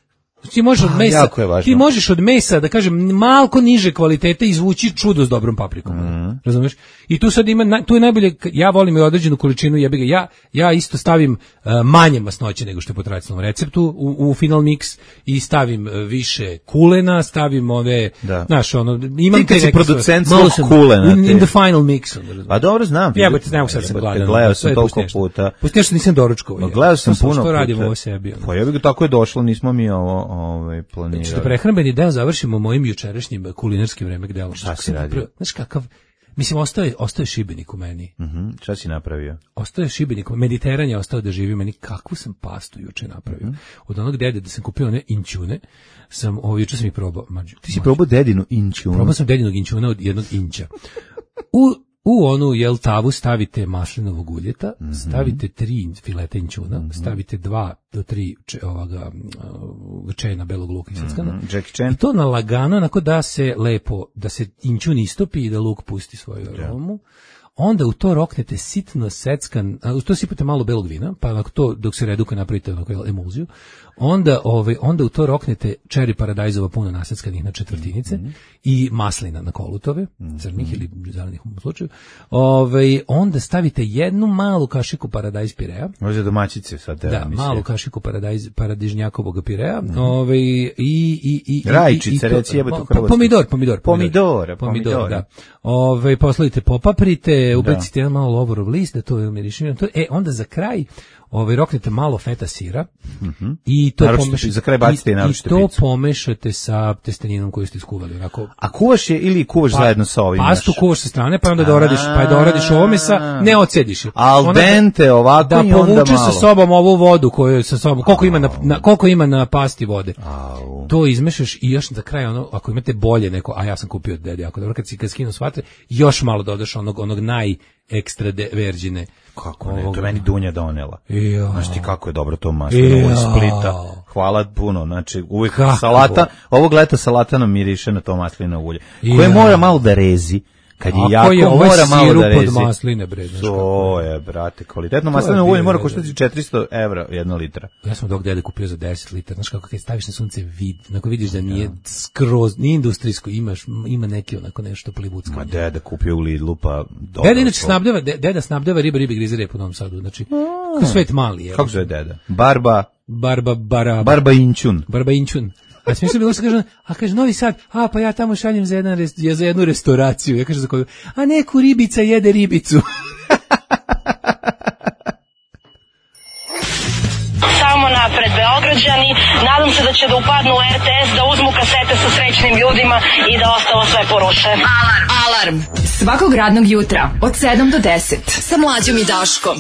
Ti možeš od mesa, da kažem, malko niže kvalitete izvući čudo s dobrom paprikom. Razumeš? I tu sad tu je najbolje, ja volim i određenu količinu jebiga. Ja isto stavim manje masnoće nego što je po tradicionalnom receptu u final mix i stavim više kulena, stavim ove, znaš, ono, imam
te neke producent kulena
in the final mix.
Pa dobro znam.
Jebote, ne mogu sad se gladan.
Gledao sam toliko puta.
Pustio što nisam doručkovao.
Gledao sam puno puta.
Što radim ovo sebi.
Pa jebiga, tako je došlo, nismo mi ovo planirali.
Znači da prehrambeni deo završimo mojim jučerašnjim kulinarskim vremek delom.
Šta si radio?
Znaš kakav, mislim, ostaje Šibenik u meni.
Šta si napravio?
Ostaje Šibenik, Mediteran je ostao da živi u meni. Kakvu sam pastu juče napravio. Od onog dede da sam kupio one inćune, juče sam ih probao.
Ti si probao dedinu inćunu?
Probao sam dedinog inćuna od jednog inća. U onu tavu stavite maslinovog uljeta, stavite 3 fileta inćuna, stavite 2 do 3 čejna belog luka iseckana.
I
to na lagano, onako da se inćun istopi i da luk pusti svoju aromu. Onda u to roknete sitno seckan, u to sipate malo belog vina, pa to dok se redukuje napravite emulziju. Onda u to roknete čeri paradajzova puno naseckanih na četvrtinice i maslina na kolutove, crnih ili zelenih u slučaju. Onda stavite jednu malu kašiku paradajz pirea.
Može domaćice sad.
Malu kašiku paradižnjakovog pirea.
Rajčice, reci jebate u Hrvatskoj.
Pomidor, da. Posladite, popaprite, ubacite jedan malo lovorov list, da to miriši. Onda za kraj roknete malo feta sira i to pomešate sa testeninom koju ste iskuvali.
A kuvaš je ili kuvaš zajedno sa ovim?
Pastu kuvaš sa strane, pa onda doradiš ovome sa, ne odsediš.
Al dente ovako i onda malo. Da
povuče sa sobom ovu vodu koju sa sobom, koliko ima na pasti vode. To izmešaš i još za kraj, ako imate bolje neko, a ja sam kupio od dede, jako dobro, kad skinu s vatre, još malo dodaš onog ekstra verđine.
Kako ne, to meni Dunja donela. Znaš ti kako je dobro to maslinovo iz Splita. Hvala puno, znači uvijek salata, ovog leta salata nam miriše na to maslinovo ulje. Koje mora malo da rezi. Kad je jako, mora malo da rezi.
Od masline, bre.
To je, brate, kvalitetno maslino ulje mora koštati 400 € 1 litra.
Ja sam dok dede kupio za 10 litara. Znaš kako kad staviš na sunce onako vidiš da nije skroz, nije industrijsko, ima neki onako nešto plivuckanje.
Ma deda kupio u Lidlu, pa dobro.
Deda inače snabdeva ribe grizere po Novom Sadu. Znači, svet mali je.
Kako zove deda? Barba Inćun.
A smisla bilo se kaže Novi Sad, pa ja tamo šaljem za jednu restauraciju. Ja kažem za koju, a neku ribica jede ribicu.
Samo napred Beograđani, nadam se da će da upadnu u RTS, da uzmu kasete sa srećnim ljudima i da ostalo sve poruše.
Alarm svakog radnog jutra od 7 do 10 sa Mlađom i Daškom.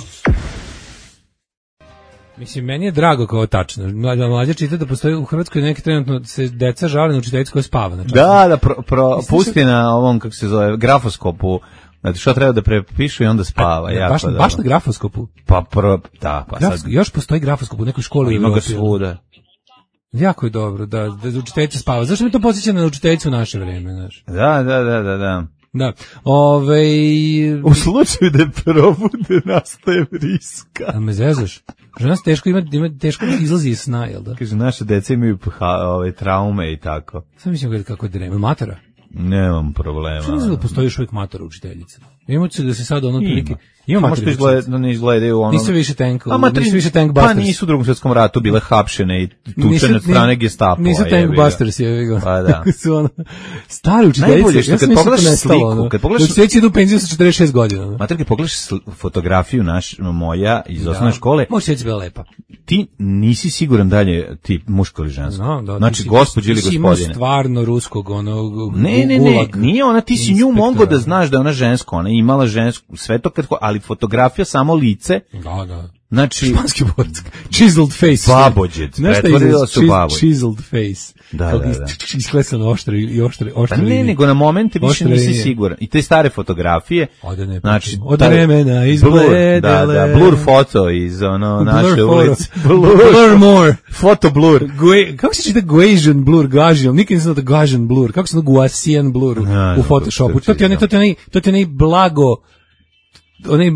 Mislim, meni je drago kao tačno. Mlađa čita da postoji u Hrvatskoj neki trenutno se deca žale na učiteljicu koja spava.
Da, pusti na ovom, kako se zove, grafoskopu. Znači, što treba da prepišu i onda spava.
Baš na grafoskopu?
Sad.
Još postoji grafoskop u nekoj školi.
Ima ga svuda.
Jako je dobro da učiteljica spava. Zašto mi to podsjeća na učiteljicu u naše vreme? Znaš?
Da.
Da.
U slučaju da je probude nastaje vriska.
A me zezaš? Žena se teško izlazi iz sna, jel da?
Kaže, naše dece imaju traume i tako.
Sam mislim kako je dreme. Matara?
Nemam problema.
Što ne znam da postoji još uvijek matora učiteljica? Imamo se da se sad ono prilike...
Ima matori učiteljica. Ne izgledaju ono...
Nisu više tank busters.
Pa nisu u Drugom svjetskom ratu bile hapšene i tučene od strane Gestapo.
Nisu tank busters, je ga.
Pa da.
Stari učiteljice.
Najbolje što kad pogledaš sliku, kad pogledaš...
Učiteljice idu u penziju sa 46 godina.
Mater, kad pogledaš fotografiju moja iz osnovne škole...
Učiteljica bila lepa.
Ti nisi siguran dalje ti muško ili žensko.
Da,
znači, gospođe ili gospodine.
Ti imaš stvarno ruskog,
Ne, nije ona, ti si nju mogao da znaš da je ona žensko, ona je imala žensko, sve to ali fotografija samo lice.
Da.
Znači,
španski borac, chiseled face.
Babođet, pretvorila se u babođet.
Chiseled face.
Da.
Isklesano oštre.
Pa ne, nego na momente više nisi siguran. I te stare fotografije, znači,
od vremena izgledale.
Da, blur foto iz naše ulice.
Blur more.
Foto blur.
Kako se čita Gaussian blur, Gaussian? Nikad nisam da Gaussian blur. Kako se da Gaussian blur u Photoshopu? To ti je onaj blago, onaj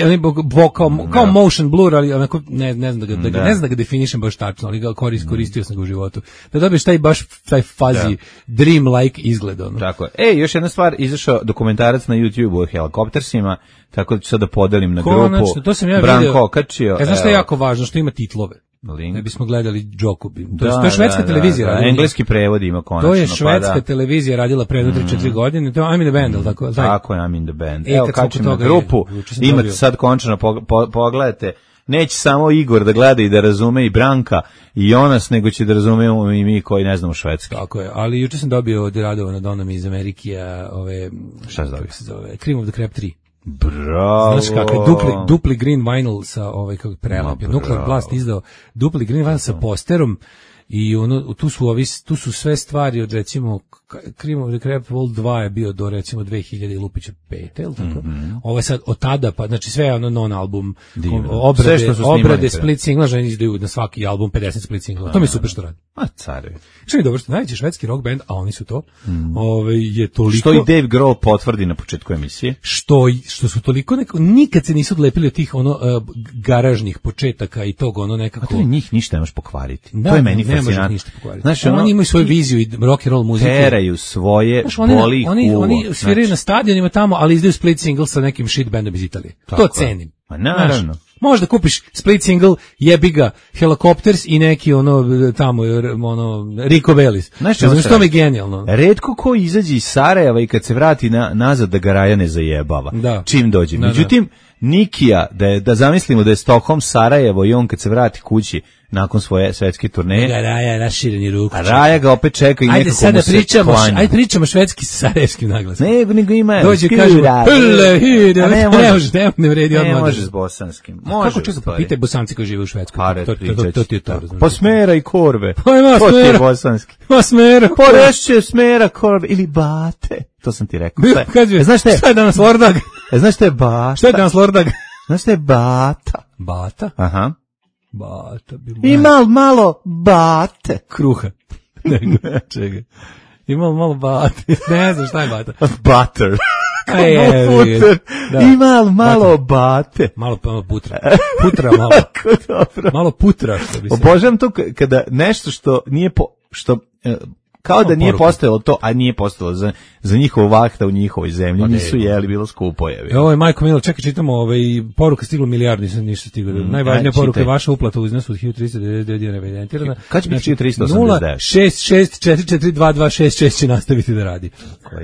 kao motion blur, ali onako ne znam da ga definišem baš tačno, ali ga koristio sam ga u životu. Da dobiješ taj fazi dream-like izgled.
Tako je. Još jedna stvar, izašao dokumentarac na YouTube o helikoptersima, tako da ću sad da podelim na grupu.
To sam ja
Branko okačio.
Znaš što je jako važno, što ima titlove. Ne bismo gledali Djokovic. To je švedska televizija radila.
Engleski prevod ima konačno.
To je švedska televizija radila pre 3-4 godine. To je I'm in the Band, ali tako?
Tako je, I'm in the Band. Evo, kačim na grupu. Imate sad končno, pogledajte. Neće samo Igor da gleda i da razume i Branka i Jonas, nego će da razumemo i mi koji ne znamo švedski.
Tako je, ali juče sam dobio od Radovana Donom iz Amerikija
šta se dobio?
Cream of the Crop 3.
Bravo.
Znaš kakve dupli green vinyl sa kako prelap. Nuclear Blast izdao dupli green vinyl sa posterom i tu su sve stvari od recimo Cream of the Crop Vol 2 je bio do recimo 2000 Lupića 5, je li tako? Ovo je sad od tada, pa znači sve je non album, obrade split singla, ženi izdaju na svaki album 50 split singla. To mi je super što radi.
A carevi.
Što je dobro što najveći švedski rock band, a oni su to. Je toliko
što i Dave Grohl potvrdi na početku emisije.
Što su toliko nikad se nisu odlepili od tih garažnih početaka i tog nekako.
A to njih ništa nemaš pokvariti. To je meni fascinantno.
Znaš, oni imaju svoju viziju i rock and roll muziku.
Teraju svoje, boli uvo.
Oni sviraju na stadionima tamo, ali izdaju split single sa nekim shit bandom iz Italije. To cenim.
Ma naravno.
Možda kupiš split single, jebi ga, Helicopters i neki tamo, Rico Bellis. Znaš što mi je genijalno?
Retko ko izađe iz Sarajeva i kad se vrati nazad da ga Raja ne zajebava.
Da.
Čim dođe. Međutim, Nikija, da zamislimo da je Stockholm, Sarajevo i on kad se vrati kući nakon svoje svetske turneje.
Raja rašireni ruku.
Raja ga opet čeka i nekako mu se klanja.
Ajde pričamo švedski sa sarajevskim naglasom.
Nego ima.
Dođe i kaže, ne vredi odmah.
Ne može s bosanskim.
Kako čekaj, pa pitaj Bosanci koji žive u Švedskoj. To ti je to.
Pa smera i korve.
To ti je
bosanski.
Pa smera.
Porešće smera, korve ili bate. To sam ti rekao.
Znaš šta je danas Lordag?
Znaš šta je bata?
Šta je danas Lordag?
Znaš šta je bata?
Bata?
Aha.
Bata bi
malo bate.
Kruha. Čega. Imao malo bate. Ne znam šta je bata.
Butter.
Da.
Ima malo bate.
Malo putra. Putra malo. Malo putra.
Obožavam to kada nešto što nije kao da nije postojalo to, a nije postojalo za njihovu vahta u njihovoj zemlji. Nisu jeli, bilo skupo je.
Ovo je Majko Milo, čekaj, čitamo poruka stiglo milijardu, nisam ništa stiglo. Najvažnija poruka je vaša uplata u iznosu od 1399 dinara evidentirana.
Kad će biti 389?
066442266 će nastaviti da radi.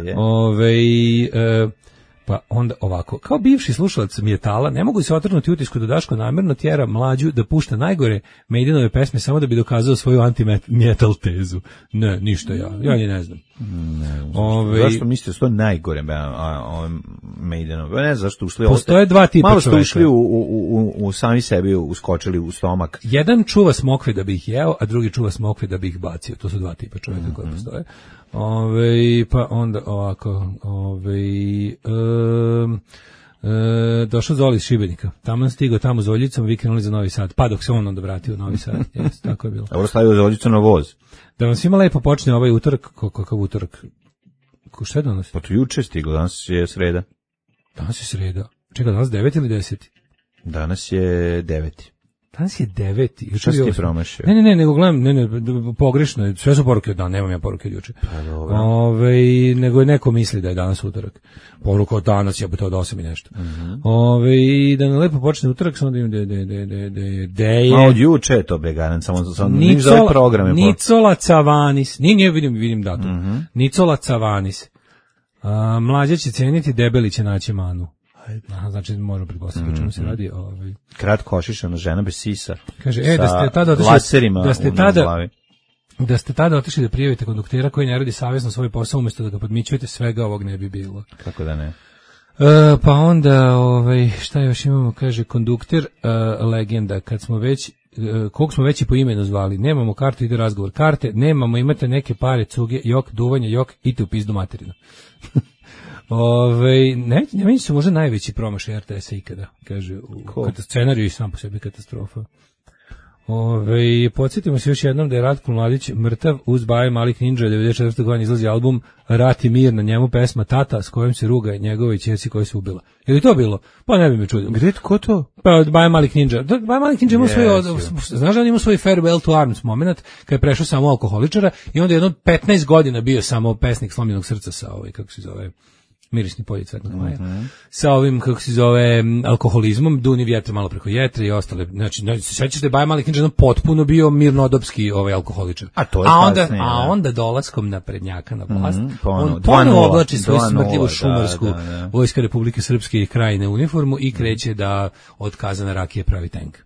Pa onda ovako, kao bivši slušalac Metala, ne mogu se otrgnuti utisku da Daško namjerno tjera mlađu da pušta najgore Maidenove pesme samo da bi dokazao svoju anti-metal tezu. Ne, ništa ja ni ne znam.
Zašto mislite što najgore Maidenove? Ne znam zašto ušli ovdje.
Postoje dva tipa
malo
čoveka.
Malo ste ušli u sami sebi, uskočili u stomak.
Jedan čuva smokve da bi ih jeo, a drugi čuva smokve da bi ih bacio. To su dva tipa čoveka koje postoje. Pa onda ovako, došao Zoli iz Šibenika, tamo stigao tamo Zoljicom, vi krenuli za Novi Sad, pa dok se on onda vratio u Novi Sad, tako je bilo.
Dobro stavio Zoljicu na voz.
Da vam svima lepo počne ovaj utorak, kakav utorak? Šta je danas?
Pa to juče stiglo, danas je sreda.
Danas je sreda. Čekaj, danas 9 ili 10?
Danas je 9.
Danas je 9.
Šta si ti promašio?
Ne, nego gledam, pogrešno je, sve su poruke od dana, nemam ja poruke od juče.
Pa dobro.
Nego je neko misli da je danas utorak. Poruka od danas je to od 8 i nešto. I da nam lepo počne utorak, samo da im da je...
Ma od juče je to begaran, samo niš za ovaj program.
Nicola Cavanis, nije vidim datum. Nicola Cavanis. Mlađa će ceniti, debeli će naći manu. Aha, znači možemo pretpostaviti čemu se radi.
Kratko ošišana žena bez sisa.
Kaže, da ste tada otišli, da ste tada otišli da prijavite konduktera koji ne radi savjesno svoj posao, umjesto da ga podmićujete, svega ovog ne bi bilo.
Kako da ne?
Pa onda, šta još imamo, kaže, kondukter, legenda, kad smo već, koliko smo već i po imenu zvali, nemamo kartu, ide razgovor, karte, nemamo, imate neke pare, cuge, jok, duvanje, jok, ite u pizdu materinu. Ne meni su možda najveći promašaj RTS-a ikada, kaže, scenariju i sam po sebi katastrofa. Podsjetimo se još jednom da je Ratko Mladić mrtav uz Baje Malih Ninja, 94. godine izlazi album Rat i mir, na njemu pesma Tata s kojom se ruga njegove ćerci koje su ubila. Je li to bilo? Pa ne bi me čudio.
Gde, ko to?
Pa Baje Malih Ninja. Baje Malih Ninja ima znaš da on ima svoj farewell to arms moment, kad je prešao samo alkoholičara i onda je jedno 15 godina bio samo pesnik Slomljenog srca sa kako se zove, mirisni polje Cvetnog maja, sa ovim, kako se zove, alkoholizmom, duni vjetra malo preko jetre i ostale, znači, sećaš da je Baja Malih Ninja potpuno bio mirnodopski alkoholičar. A onda dolaskom naprednjaka na vlast, on ponovo oblači svoju smrtljivu šumarsku Vojska Republike Srpske i Krajine uniformu i kreće da od kazana rakije pravi tank.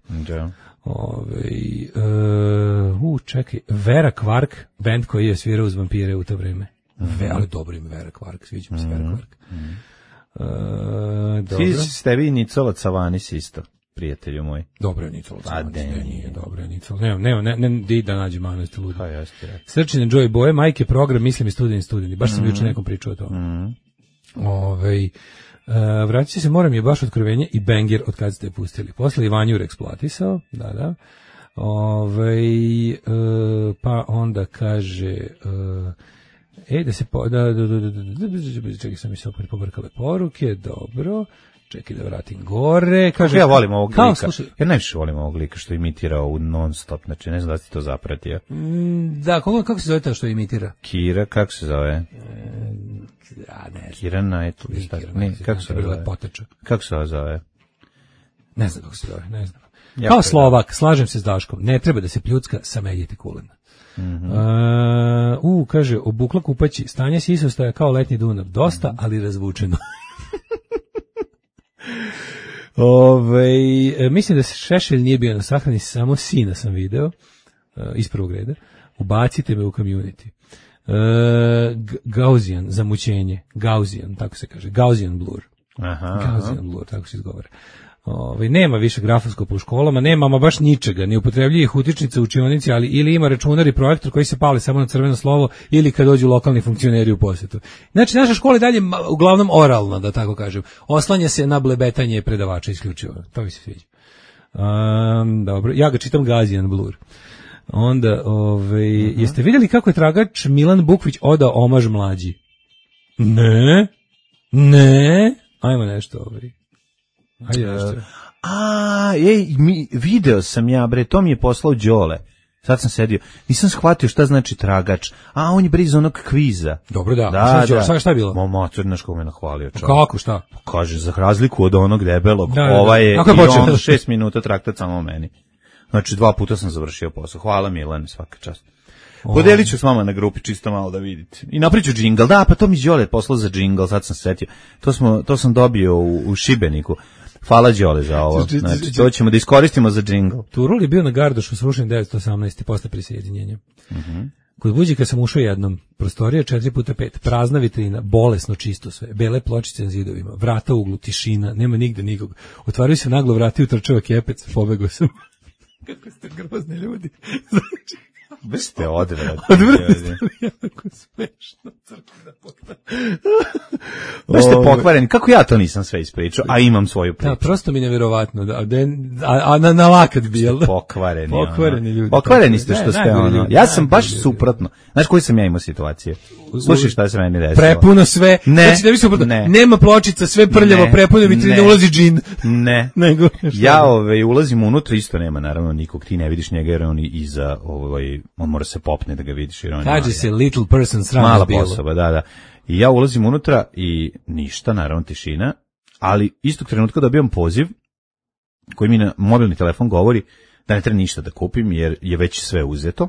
Čekaj, Vera Kvark, band koji je svirao uz vampire u to vreme. Ali dobro ime Vera Kvark, sviđa mi se Vera Kvark.
Sviđa se tebi i Nicola Cavanis isto, prijatelju moj.
Dobro je Nicola Cavanis, nije dobro je Nicola. Ne, di da nađe manu, jeste ludi. Srčine Joy Boje, majke program, mislim i studeni, baš sam juče nekom pričao o tome. Vraći se, moram je baš otkrovenje i banger od kad ste je pustili. Posle Ivanjur eksploatisao, da. Pa onda kaže... da se čekaj, sam mi se opet pobrkale poruke, dobro, čekaj da vratim gore, kaže...
Ja volim ovog lika, ja najviše volim ovog lika što imitira u non-stop, znači ne znam da si to zapratio.
Da, kako se zove to što imitira?
Kira, kako se zove? Kira Knightley, kako se zove? Kako se zove?
Ne znam kako se zove, ne znam. Kao Slovak, slažem se s Daškom, ne treba da se pljucka, sameljiti kulena. Kaže, obukla kupaći, stanje sisostaja kao letnji Dunav, dosta, ali razvučeno. Mislim da se Šešelj nije bio na sahrani, samo sina sam video, iz prvog reda. Ubacite me u community. Gaussian, zamućenje, Gaussian, tako se kaže, Gaussian blur. Gaussian blur, tako se izgovara. Nema više grafoskopa u školama, nema baš ničega, ne upotrebljivih utičnica u učionici, ali ili ima računar i projektor koji se pali samo na crveno slovo ili kad dođu lokalni funkcioneri u posjetu. Znači, naša škola je dalje uglavnom oralna, da tako kažem. Oslanja se na blebetanje predavača isključivo. To mi se sviđa. Dobro, ja ga čitam Gaussian blur. Onda, jeste vidjeli kako je tragač Milan Bukvić odao omaž mlađi? Ne, ajmo nešto
video sam ja, bre, to mi je poslao Đole. Sad sam sedio, nisam shvatio šta znači tragač. On je briz onog kviza.
Dobro, da. Šta je bilo?
Motor, znaš kako me nahvalio.
Kako, šta?
Kaže, za razliku od onog debelog, ova je i on 6 minuta traktat samo meni. Znači, 2 puta sam završio posao. Hvala Milane, svaka čast. Podelit ću s vama na grupi, čisto malo da vidite. I napriču džingl. Da, pa to mi Đole poslao za džingl, sad sam se setio. To sam dobio u Šibeniku. Hvala Đole za ovo. Znači, to ćemo da iskoristimo za džingl.
Turul je bio na Gardošu, srušen 918. posle prisjedinjenja. Kod Buđika sam ušao jednom. Prostorija 4x5, prazna vitrina, bolesno čisto sve, bele pločice na zidovima, vrata u uglu, tišina, nema nigde nikog. Otvaraju se naglo vrati, utrčava kepec, pobegao sam. Kako ste grozni ljudi. Znači,
Baš ste odvratni.
Jako smešno.
Baš ste pokvareni. Kako ja to nisam sve ispričao, a imam svoju priču.
Da, prosto mi neverovatno. A na lakat bi, jel?
Pokvareni.
Pokvareni ljudi.
Pokvareni ste što ste ono. Ja sam baš suprotno. Znaš koji sam ja imao situacije? Slušaj šta se meni desilo.
Prepuno sve.
Ne.
Znači da bi suprotno. Nema pločica, sve prljavo, prepuno vitrine, ulazi džin.
Ne.
Nego,
ja ulazim unutra, isto nema naravno nikog, ti ne vidiš njega jer on iza, on mora se popne da ga vidiš.
Kaže se little person sranje
mala
bilo.
osoba, da. I ja ulazim unutra i ništa, naravno tišina, ali istog trenutka dobijam poziv koji mi na mobilni telefon govori da ne treba ništa da kupim jer je već sve uzeto.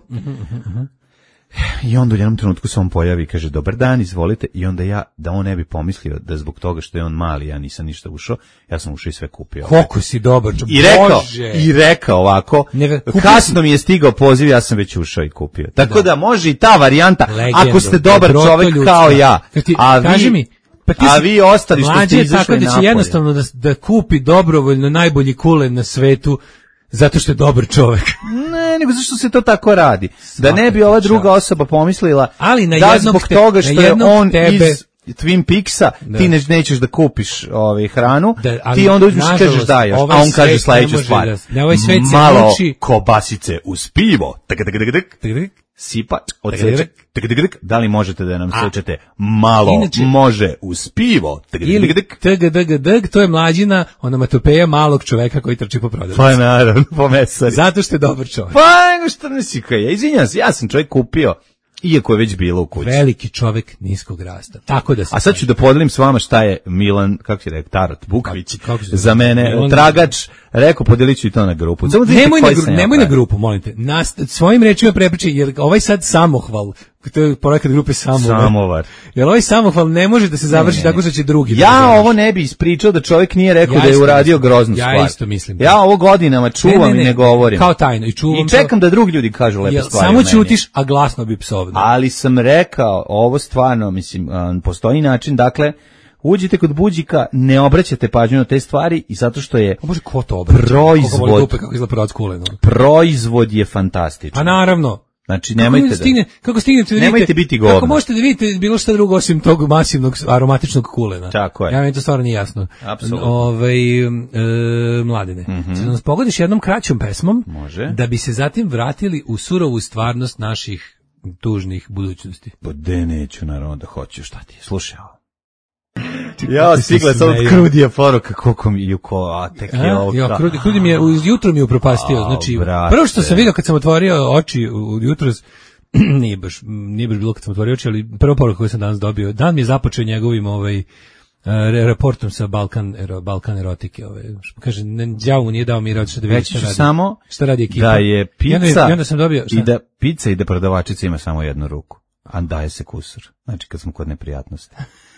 I onda u jednom trenutku se on pojavi i kaže dobar dan, izvolite, i onda ja, da on ne bi pomislio da zbog toga što je on mali, ja nisam ništa ušao, ja sam ušao i sve kupio.
Koliko si dobar,
I rekao ovako, kasno mi je stigao poziv, ja sam već ušao i kupio. Tako da može i ta varijanta, ako ste dobar čovjek kao ja, a vi ostali što ste izašli
napolje. Tako da će jednostavno da kupi dobrovoljno najbolji kulen na svetu, zato što je dobar čovjek.
Ne, nego zašto se to tako radi. Da ne bi ova druga osoba pomislila
da
zbog toga što je on iz Twin Peaksa, ti nećeš da kupiš hranu, ti onda uzmiš i kažeš da još, a on kaže sledeću stvar. Malo kobasice uz pivo, sipa, odseček, da li možete da nam sečete malo može uz pivo,
ili tgdgdg, to je mlađina onomatopeja malog čoveka koji trči po prodavnici.
Pa naravno, po mesari.
Zato što je dobar čovek.
Pa nego što misli kaj je, izvinjam se, ja sam čovjek kupio, iako je već bilo u kući.
Veliki čovek niskog rasta. Tako da se.
A sad ću da podelim s vama šta je Milan, kako si rekao, Tarot Bukvić, za mene tragač, rekao podelit ću i to na grupu.
Nemoj na grupu, molim te. Svojim rečima prepričaj, jer ovaj sad samohval, to je ponekad grupe samovar. Jer ovaj samohval ne može da se završi tako što će drugi.
Ja ovo ne bi ispričao da čovjek nije rekao da je uradio groznu stvar.
Ja isto mislim.
Ja ovo godinama čuvam i ne govorim.
Kao tajno. I
čekam da drugi ljudi kažu lepe stvari.
Samo ćutiš, a glasno bi psovno.
Ali sam rekao, ovo stvarno, mislim, postoji način, dakle, uđite kod buđika, ne obraćate pažnju na te stvari i zato što je proizvod je fantastičan.
A naravno.
Znači nemojte
nemojte
biti govno.
Kako možete da vidite bilo šta drugo osim tog masivnog aromatičnog kulena?
Tako je.
Ja meni to stvarno nije jasno.
Apsolutno.
Mladine. Sad nas pogodiš jednom kraćom pesmom, da bi se zatim vratili u surovu stvarnost naših tužnih budućnosti.
Pa neću, naravno da hoću, šta ti je? Slušaj ovo. Ja, stigla sam od Krudija poruka, koliko mi tek je ovo.
Krudi mi je, jutro mi je upropastio, znači, prvo što sam vidio kad sam otvorio oči jutros, nije baš bilo kad sam otvorio oči, ali prva poruka koju sam danas dobio, dan mi je započeo njegovim reportom sa Balkan erotike, kaže, đavo mu nije dao mi da vidi šta radi ekipa.
Da je pizza,
i onda sam dobio,
pizza i da prodavačica ima samo jednu ruku, a daje se kusur, znači kad smo kod neprijatnosti.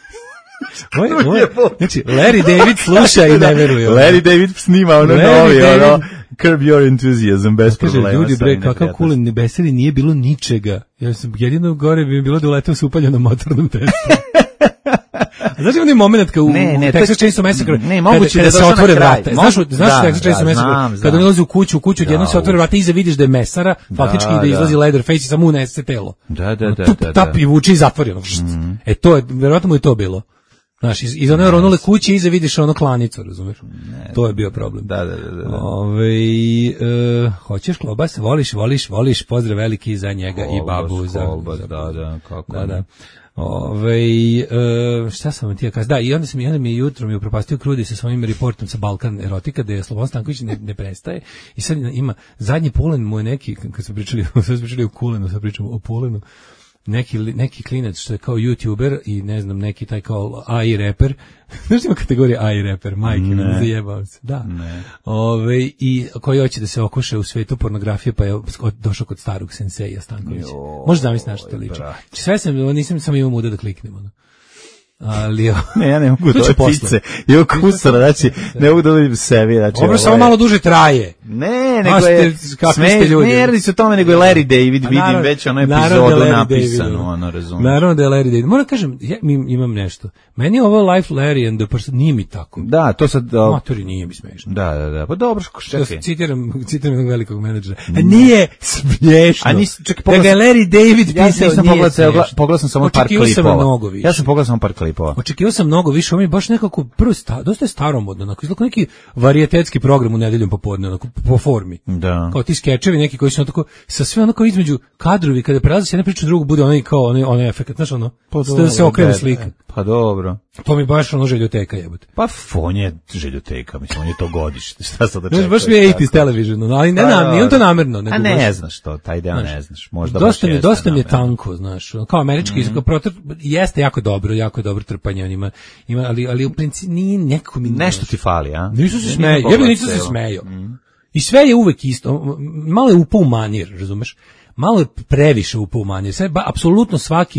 Znači, Larry David sluša i ne veruje.
Larry David snima novi, Curb Your Enthusiasm, bez problema.
Kaže, ljudi bre, kakav kulen nebeseli, nije bilo ničega. Jedino gore bi bilo da uletao se upalja na motornom testu. Znaš onaj moment kad u Texas Chainsaw Massacre kada se otvore vrata. Znaš Texas Chainsaw Massacre kada ulazi u kuću odjednom se otvore vrata i iza vidiš da je mesara, faktički da izlazi Leatherface i samo unese telo.
Da.
Tap i vuči i zatvori. To je, verovatno mu je to bilo. Znaš, iz one ronule kuće iza vidiš ono klanicu, razumiješ? To je bio problem.
Da.
Hoćeš klobas, voliš, pozdrav veliki za njega i babu.
Da, kako
da. Šta sam vam ti kazao? Da, i onda mi jutro mi upropastio Krudi sa svojim reportom sa Balkan erotika, da je Slobodan Stanković ne prestaje i sad ima, zadnji pulen mu je neki, kad smo pričali o kulenu, sad pričamo o pulenu, neki klinac što je kao YouTuber i ne znam, neki taj kao AI reper. Znaš ima kategorija AI reper, majke, ne zajebao se. Da. I koji hoće da se okuša u svetu pornografije, pa je došao kod starog senseja Stankovića. Možda zamisli na što to liči. Sve sam, nisam samo imao muda da kliknem. Ali
ne, ja ne mogu da cice i okusara, znači ne mogu da vidim sebi, znači
ovo samo malo duže traje.
Ne, nego je ne radi se o tome, nego je Larry David, vidim već ono epizodu napisano, ono razumiješ.
Naravno da je Larry David. Moram kažem, ja imam nešto. Meni je ovo Life Larry and the Person, nije mi tako.
Da, to sad
matori nije mi smešno.
Da, pa dobro, čekaj.
Citiram jednog velikog menadžera. A nije smiješno.
A nisi, čekaj,
da ga Larry David pisao, nije smiješno.
Pogledao sam samo par klipova. Ja sam pogledao samo par klipova.
Očekivao sam mnogo više, on je baš nekako prvo dosta je staromodno, onako izgleda neki varijetetski program u nedeljom popodne, onako po formi.
Da.
Kao ti skečevi neki koji su tako sa sve onako između kadrovi kada prelazi se jedna priča drugu bude onaj kao onaj efekat, znaš ono. Pa da se okrene slika.
Pa dobro.
To mi baš ono željoteka jebote.
Pa fon je željoteka, mislim on je to godište. Šta sad da čekam?
Baš mi je 80s television, ali nije on to namerno, nego.
A ne znaš to, taj deo ne znaš. Možda
dosta mi je tanko, znaš. Kao američki jeste jako dobro trpanje on ima, ali u principu nije nekako mi
nešto ti fali, a?
Nisu se smejao. I sve je uvek isto. Malo je upao u manir, razumeš? Malo je previše upao u manir. Sve apsolutno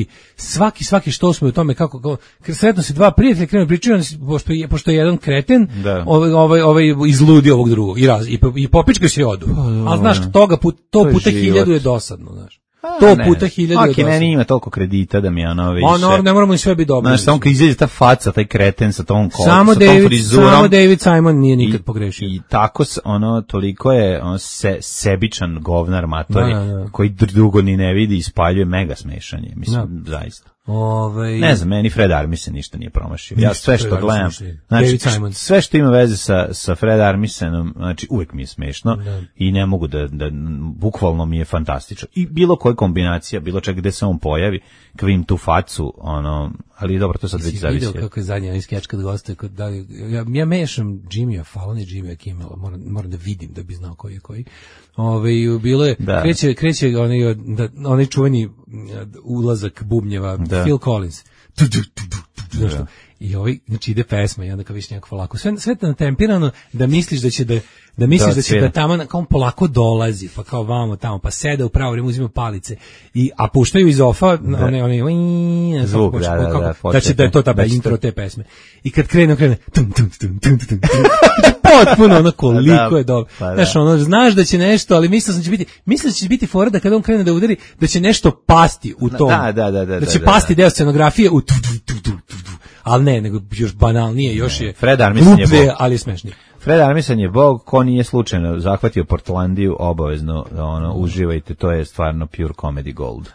svaki što smo u tome kako sretno se dva prijatelja krenu pričaju, pošto je jedan kreten, ovaj izludi ovog drugog i popička se odu. Al znaš, to puta 1000 je dosadno, znaš. To puta 1000 je dosadno.
Meni ima toliko kredita da mi je ono više.
Ono, ne moramo ni sve biti dobro.
Znaš, samo kad izađe ta faca, taj kreten sa tom kolom, sa tom frizurom.
Samo David Simon nije nikad pogrešio.
I tako, toliko je sebičan govnar matori, koji drugo ni ne vidi, ispaljuje mega smešanje. Mislim, zaista. Ne znam, meni Fred Armisen ništa nije promašio. Ja sve što gledam, znači, sve što ima veze sa Fred Armisenom, znači uvek mi je smešno i ne mogu da bukvalno mi je fantastično. I bilo koja kombinacija, bilo čak gde se on pojavi, kad vidim tu facu, ali dobro, to sad već zavisi.
Vidio kako je zadnji skeč kad gostuje, ja mešam Jimmya Fallona i Jimmya Kimmela, moram da vidim da bi znao koji je koji. Bilo je, kreće onaj čuveni ulazak bubnjeva, Phil Collins. I znači ide pesma i onda kao viš nekako polako. Sve je natempirano da misliš da će da tamo kao on polako dolazi, pa kao vamo tamo, pa sede u pravo vrijeme, uzima palice, a puštaju iz ofa one
zvuk,
da je to ta intro te pesme. I kad krene, potpuno ono koliko je dobro. Znaš, znaš da će nešto, ali misliš da će biti fora da kada on krene da udari, da će nešto pasti u tom. Da će pasti deo scenografije u ali ne, nego još banalnije, još je gluplje, ali je smešnije.
Fred Armisen je bog, ko nije slučajno zahvatio Portlandiju, obavezno uživajte, to je stvarno pure comedy gold.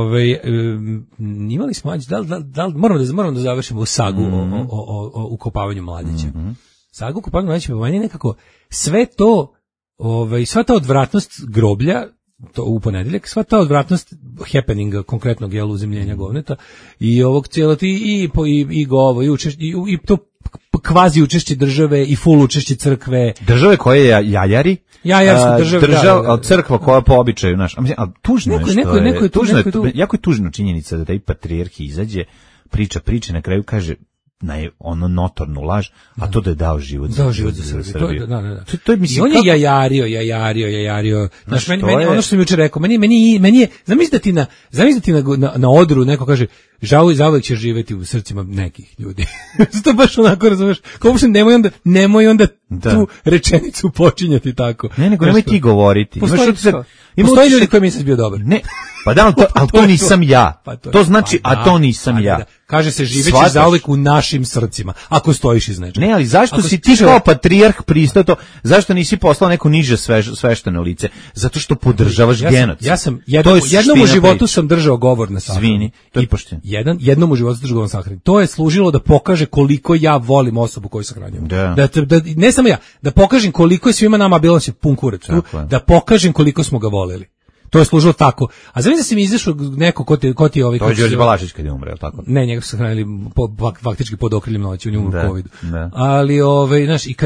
Imali smo moramo da završimo u sagu o ukopavanju mladića. Sagu ukopavanju mladića, po meni nekako sve to, sva ta odvratnost groblja, to u ponedeljak, sva ta odvratnost happeninga, konkretnog uzemljenja govneta i ovog cijelog i govo i to kvazi učešće države i full učešće crkve.
Države koje je jajari?
Jajarske države.
Crkva koja po običaju, znaš. A tužno je što je, jako je tužno činjenica da taj patrijarh izađe, priča, na kraju kaže notornu laž, a to da je dao život za Srbiju.
To je, mislim, i on je jajario. Znaš, meni ono što sam jučer rekao, meni je, zamisli da ti na odru neko kaže, zauvek ćeš živeti u srcima nekih ljudi. To baš onako, razumeš, kao uopšte nemoj onda tu rečenicu počinjati tako.
Ne, nego nemoj ti govoriti.
Postoji ljudi koji misle bio dobar.
Ne, pa da, ali to nisam ja. To znači, a to nisam ja.
Kaže se živeći zauvek u našim srcima, ako stojiš iz nečega.
Ne, ali zašto si ti kao patrijarh pristao to, zašto nisi poslao neko niže svešteno lice? Zato što podržavaš genocid.
Ja sam jednom u životu sam držao govor na sahrani.
Zvini, to je pošteno.
Jednom u životu sam držao govor na sahrani. To je služilo da pokaže koliko ja volim osobu koju sahranjujem. Da, ne samo ja, da pokažem koliko je svima nama bilo se pun kurac, da pokažem koliko smo ga voleli. To je služilo tako. A znam da se mi izašao neko ko ti ovaj...
To je Đorđe Balašić kad je umreo, tako?
Ne, njega su sahranili faktički pod okriljem noći, on je umro u covidu. Ali, znaš, i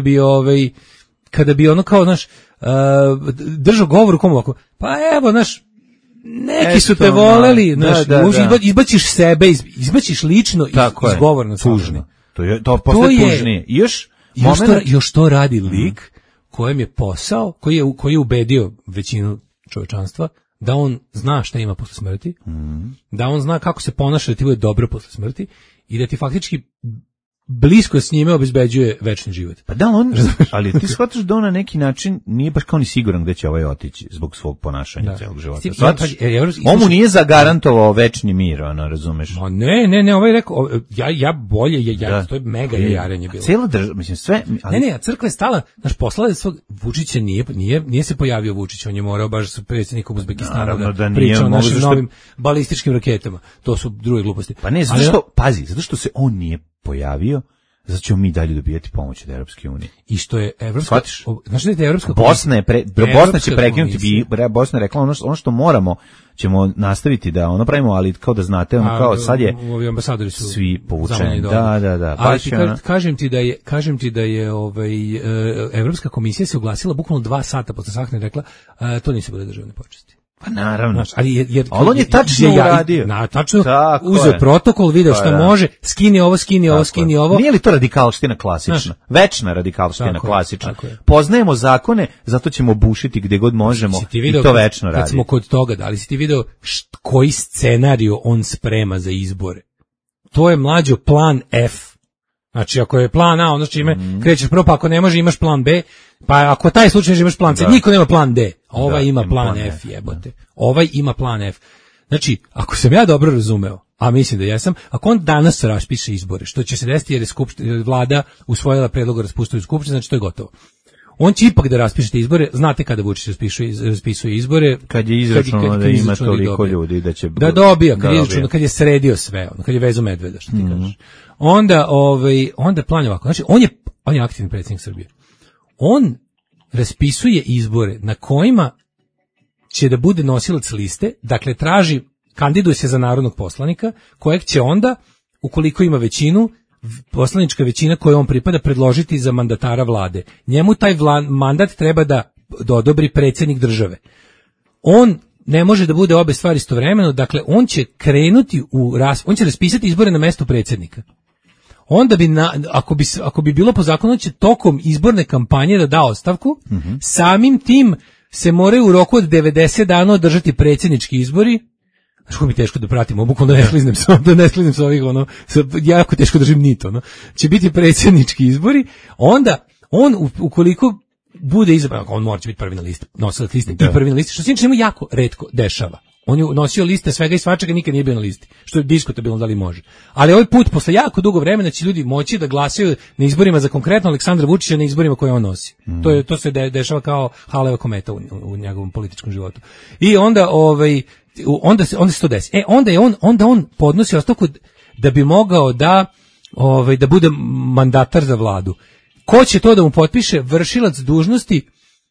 kada bi ono kao, znaš, držao govor u komu ovako, pa evo, znaš, neki su te voleli, znaš, izbaciš sebe, izbaciš lično iz govora na sahrani.
To postaje tužnije.
Još to radi lik kojem je posao, koji je ubedio većinu čovječanstva, da on zna šta ima posle smrti, da on zna kako se ponaša da ti bude dobro posle smrti i da ti faktički blisko s njime obezbeđuje večni život.
Pa da, ali ti shvataš da on na neki način nije baš kao ni siguran gde će ovaj otići zbog svog ponašanja celog života. On mu nije zagarantovao večni mir, ono, razumeš?
Ma ne, ovaj rekao, ja bolje, to je mega jarenje bilo.
Cijela država, mislim, sve...
Ali... Ne, a crkva je stala, poslala svog, Vučića nije se pojavio Vučić, on je morao baš sa predsjednikom Uzbekistana da priča o našim novim balističkim raketama. To su druge gluposti.
Pa ne, zato što se on nije pojavio, zato ćemo mi dalje dobijati pomoć od Evropske unije.
I što je Evropska... Znaš da je Evropska
Bosna će prekinuti, Bosna je rekla ono što moramo, ćemo nastaviti da ono pravimo, ali kao da znate, ono kao sad je
ovi ambasadori su
svi povučeni. Da.
Ali kažem ti da je Evropska komisija se oglasila bukvalno 2 sata posle sahrane, rekla to nisu bile državne počasti.
Pa naravno.
Ali
on je tačno uradio.
Tačno uzeo protokol, video šta može, skini ovo.
Nije li to radikalština klasična? Večna radikalština klasična. Poznajemo zakone, zato ćemo bušiti gde god možemo i to večno radi.
Kad smo kod toga, da li si ti video koji scenariju on sprema za izbore? To je mlađo plan F. Znači, ako je plan A, ono s čime krećeš prvo, pa ako ne može, imaš plan B, pa ako taj slučaj imaš plan C, niko nema plan D, ovaj ima plan F, jebote. Ovaj ima plan F. Znači, ako sam ja dobro razumeo, a mislim da jesam, ako on danas raspiše izbore, što će se desiti jer je vlada usvojila predlog o raspuštanju skupštine, znači to je gotovo. On će ipak da raspiše izbore, znate kada Vučić raspisuje izbore,
kad je izračunao da ima toliko ljudi da će
dobija, kad je sredio sve, kad je vezo medveda, što ti kažeš. Onda plan je ovako, znači on je aktivni predsjednik Srbije. On raspisuje izbore na kojima će da bude nosilac liste, dakle kandiduje se za narodnog poslanika, kojeg će onda, ukoliko ima većinu, poslanička većina koju on pripada predložiti za mandatara vlade. Njemu taj mandat treba da odobri predsjednik države. On ne može da bude obe stvari istovremeno, dakle on će krenuti on će raspisati izbore na mesto predsjednika. Onda bi, ako bi bilo po zakonu, on će tokom izborne kampanje da da ostavku, samim tim se moraju u roku od 90 dana održati predsjednički izbori. Što mi teško da pratimo, bukvalno da ne sliznem sa ovih, jako teško držim nit, će biti predsjednički izbori, onda on, ukoliko bude izabran, on mora će biti prvi na listi, nosilac liste i prvi na listi, što se njemu jako retko dešava. On je nosio liste svega i svačega, nikad nije bio na listi, što je diskutabilno da li može. Ali ovaj put, posle jako dugo vremena, će ljudi moći da glasaju na izborima za konkretno Aleksandra Vučića na izborima koje on nosi. To se dešava kao haleva kometa u njegovom političkom životu. I onda se to desi. Onda on podnosi ostavku da bi mogao da bude mandatar za vladu. Ko će to da mu potpiše? Vršilac dužnosti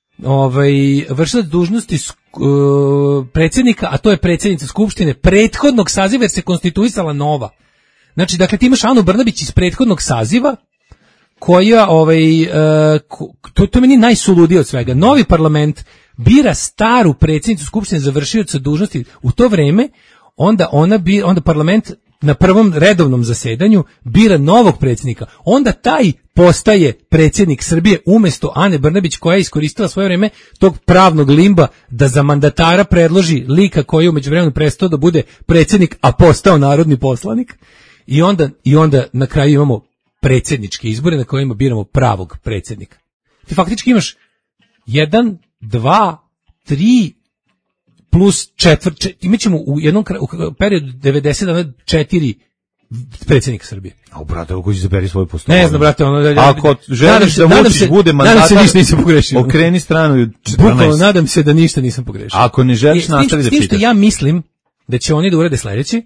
predsjednika, a to je predsjednica Skupštine prethodnog saziva, jer se konstituisala nova. Znači, dakle, ti imaš Anu Brnabić iz prethodnog saziva, koja, to je meni najsuludije od svega. Novi parlament bira staru predsjednicu Skupštine za vršioca dužnosti. U to vreme, onda parlament na prvom redovnom zasedanju bira novog predsjednika. Onda taj postaje predsjednik Srbije umjesto Ane Brnabić, koja je iskoristila svoje vreme tog pravnog limba da za mandatara predloži lika koji je u međuvremenu prestao da bude predsjednik, a postao narodni poslanik. I onda na kraju imamo predsjedničke izbore na kojima biramo pravog predsjednika. Ti faktički imaš 1, 2, 3 plus 4, imat ćemo u jednom periodu 90 dana 4 predsjednika Srbije.
A brate, ako će zaberi svoj postupak.
Ne znam, brate,
ako želiš da Vučić bude mandatar,
nadam se ništa nisam pogrešio.
Okreni stranu 14.
Bukvalno, nadam se da ništa nisam pogrešio.
Ako ne želiš, nastavi da čitaš.
S tim što ja mislim da će oni da urade sljedeće,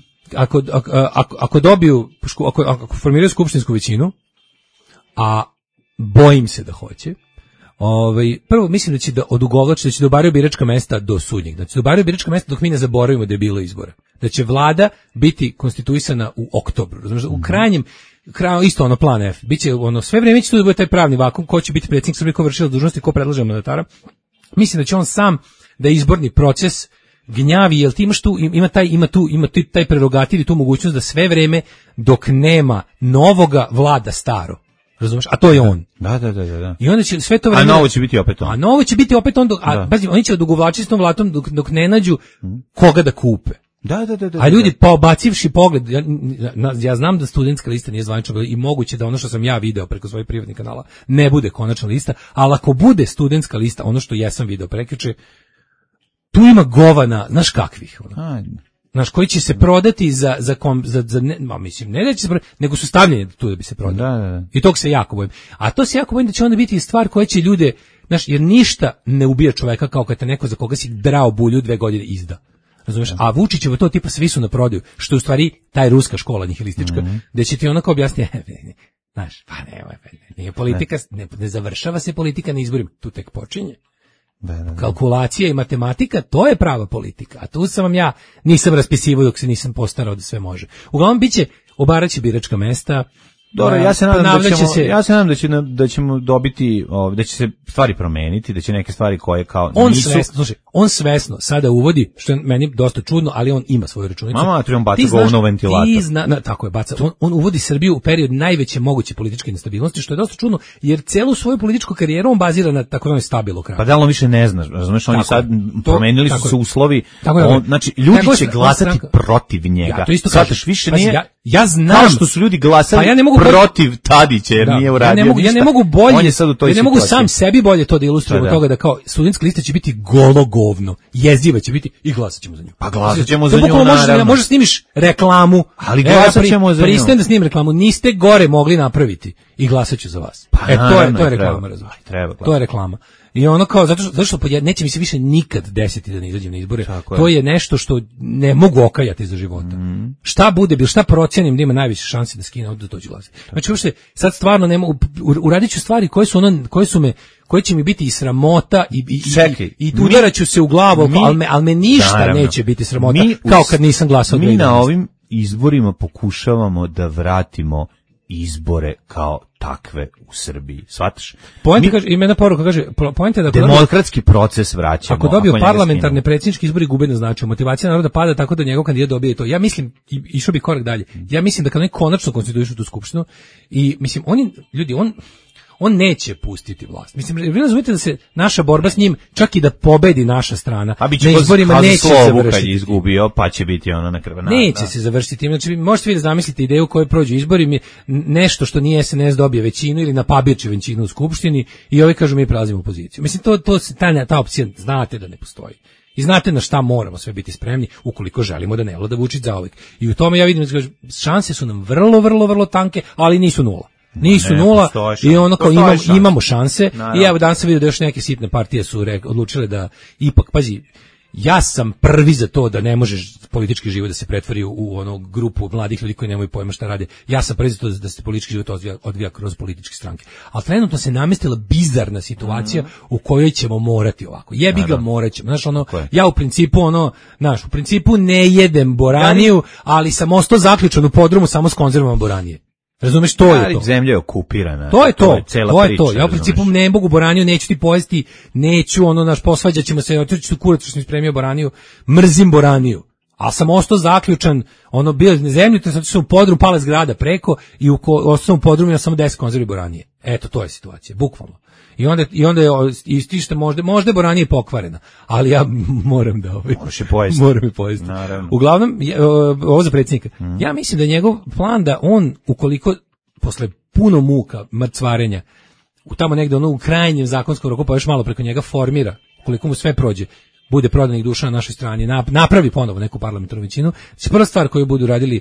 ako dobiju, ako formiraju skupštinsku većinu, a bojim se da hoće, prvo mislim da će da odugovlače, da će da obaraju biračka mesta do sudnjeg, da će da obaraju biračka mesta dok mi ne zaboravimo da je bilo izbora, da će vlada biti konstituisana u oktobru, razumiješ, u krajnjem isto plan F, biće sve vrijeme će tu da bude taj pravni vakum, ko će biti predsjednik Srbije, ko vršilac dužnosti, ko predlaže mandatara. Mislim da će on sam da izborni proces gnjavi, jer ti imaš tu, ima taj prerogativ i tu mogućnost da sve vrijeme dok nema novoga vlada staro. Razumeš? A to je on.
Da.
I onda će sve to vreme...
A novo će biti opet on.
Pazi, oni će odugovlačiti s tom vladom dok ne nađu koga da kupe.
A
ljudi pobacivši pogled, ja znam da studentska lista nije zvanična i moguće da ono što sam ja video preko svojih privatnih kanala ne bude konačna lista, ali ako bude studentska lista, ono što jesam video prekjuče, tu ima govana, znaš kakvih, znaš, koji će se prodati ne da će se prodati, nego su stavljeni tu da bi se prodali.
Da.
I tog se jako bojim. A to se jako bojim da će onda biti stvar koja će ljude, znaš, jer ništa ne ubija čoveka kao kad te neko za koga si drao bulju 2 godine izda. Razumeš? A Vučićevo to tipa svi su na prodaju, što je u stvari taj ruska škola nihilistička, gde će ti onako objasniti, znaš, nije politika, ne završava se politika na izborima, tu tek počinje. Kalkulacija i matematika, to je prava politika, a tu sam vam ja nisam raspisivao dok se nisam postarao da sve može. Uglavnom biće obaraće biračka mesta.
Dobro, ja se nadam da ćemo dobiti, da će se stvari promeniti, da će neke stvari koje kao
on svesno sada uvodi, što je meni dosta čudno, ali on ima svoju računicu.
On baca govno u ventilator.
Tako je, baca. On uvodi Srbiju u period najveće moguće političke nestabilnosti, što je dosta čudno, jer celu svoju političku karijeru on bazira na takozvanoj stabilokraciji.
Pa da on više ne zna, razumeš, oni sad promenili su se uslovi, znači ljudi će glasati protiv njega.
Ja to isto kažem,
više nije.
Ja znam
kao što su ljudi glasali protiv Tadića jer nije uradio ništa.
Ja ne mogu bolje,
on je sad u toj situaciji.
Ne mogu sam sebi bolje to da ilustrujem od toga da kao studentska lista će biti golo govno, jeziva će biti i glasat ćemo za nju.
Pa glasat ćemo za nju,
naravno. Možeš snimiš reklamu,
ali glasat ćemo za nju.
Pristajem da snimim reklamu, niste gore mogli napraviti i glasat ću za vas.
Pa,
to je reklama, razumiješ. To je reklama. I ono kao, zato što neće mi se više nikad desiti da ne izađem na izbore. To je nešto što ne mogu okajati za života. Šta bude, šta procjenim da ima najviše šanse da skine ovdje, to ću glasiti. Znači, uopšte, sad stvarno ne mogu, uradit ću stvari koje će mi biti i sramota i udarat ću se u glavu, ali me ništa neće biti sramota, kao kad nisam glasao.
Mi na ovim izborima pokušavamo da vratimo izbore kao takve u Srbiji. Shvataš?
Imena poruka kaže, poenta da
demokratski proces vraćamo.
Ako dobiju parlamentarne predsjednički izbori gube na značaju. Motivacija naroda pada tako da njegov kandidat dobije to. Ja mislim, išao bi korak dalje. Ja mislim da kad oni konačno konstituišu tu skupštinu i mislim on neće pustiti vlast. Mislim, vi razumijete da se naša borba s njim, čak i da pobedi naša strana, na izborima neće završiti.
Kad je izgubio, pa će biti ono na krv.
Neće se završiti. Znači, možete vi da zamislite ideju koju prođu izbori, nešto što nije SNS dobije većinu ili na papirče većinu u skupštini i ovi kažu mi prelazimo u poziciju. Mislim, ta opcija znate da ne postoji. I znate na šta moramo sve biti spremni ukoliko želimo da ne vlada Vučić zauvek. I u tome ja vidim da šanse su nam vrlo, vrlo, vrlo tanke, ali nisu nula. Nisu nula i ono kao imamo šanse. Naravno. I evo danas sam vidio da još neke sitne partije su odlučile da ipak, pazi, ja sam prvi za to da ne možeš politički život da se pretvori u onu grupu mladih ljudi koji nemaju pojma šta rade. Ja sam prvi za to da se politički život odvija kroz političke stranke. Ali trenutno se namestila bizarna situacija u kojoj ćemo morati ovako. Jebi ga, morat ćemo. Znaš, ja u principu ne jedem boraniju, ali sam ostao zaključan u podrumu samo s konzervama boranije. Razumeš, to je to.
Zemlja je okupirana.
To je to. Ja u principu ne mogu boraniju, neću ti pojesti, neću posvađat ćemo se, otići tu kurac što sam spremio boraniju, mrzim boraniju. Ali sam ostao zaključan, bio na zemlju, to sam u podrum, pala zgrada preko i ostao sam u podrumu, ja samo 10 konzervi boranije. Eto, to je situacija, bukvalno. I onda je istište možda boranije pokvarena, ali ja moram da moram je pojesti. Uglavnom, ovo za predsjednika. Ja mislim da je njegov plan da on, ukoliko posle puno muka, mrcvarenja, tamo negde u krajnjem zakonskom roku, pa još malo preko njega formira, ukoliko mu sve prođe, bude prodanih duša na našoj strani, napravi ponovo neku parlamentarnu većinu, prva stvar koju budu radili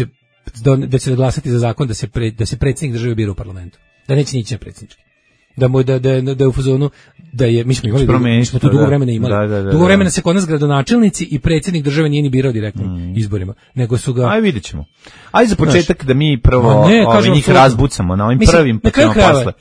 da će glasati za zakon da se predsjednik države bira u parlamentu, da neće nići na predsjednički. Da je u fazonu da je, mi smo tu dugo vremena imali. Dugo vremena se kod nas gradonačelnici i predsjednik države nije ni birao direktnim izborima, nego su ga...
Ajde, vidjet ćemo. Ajde za početak da mi prvo njih razbucamo na ovim prvim, pa ćemo posle.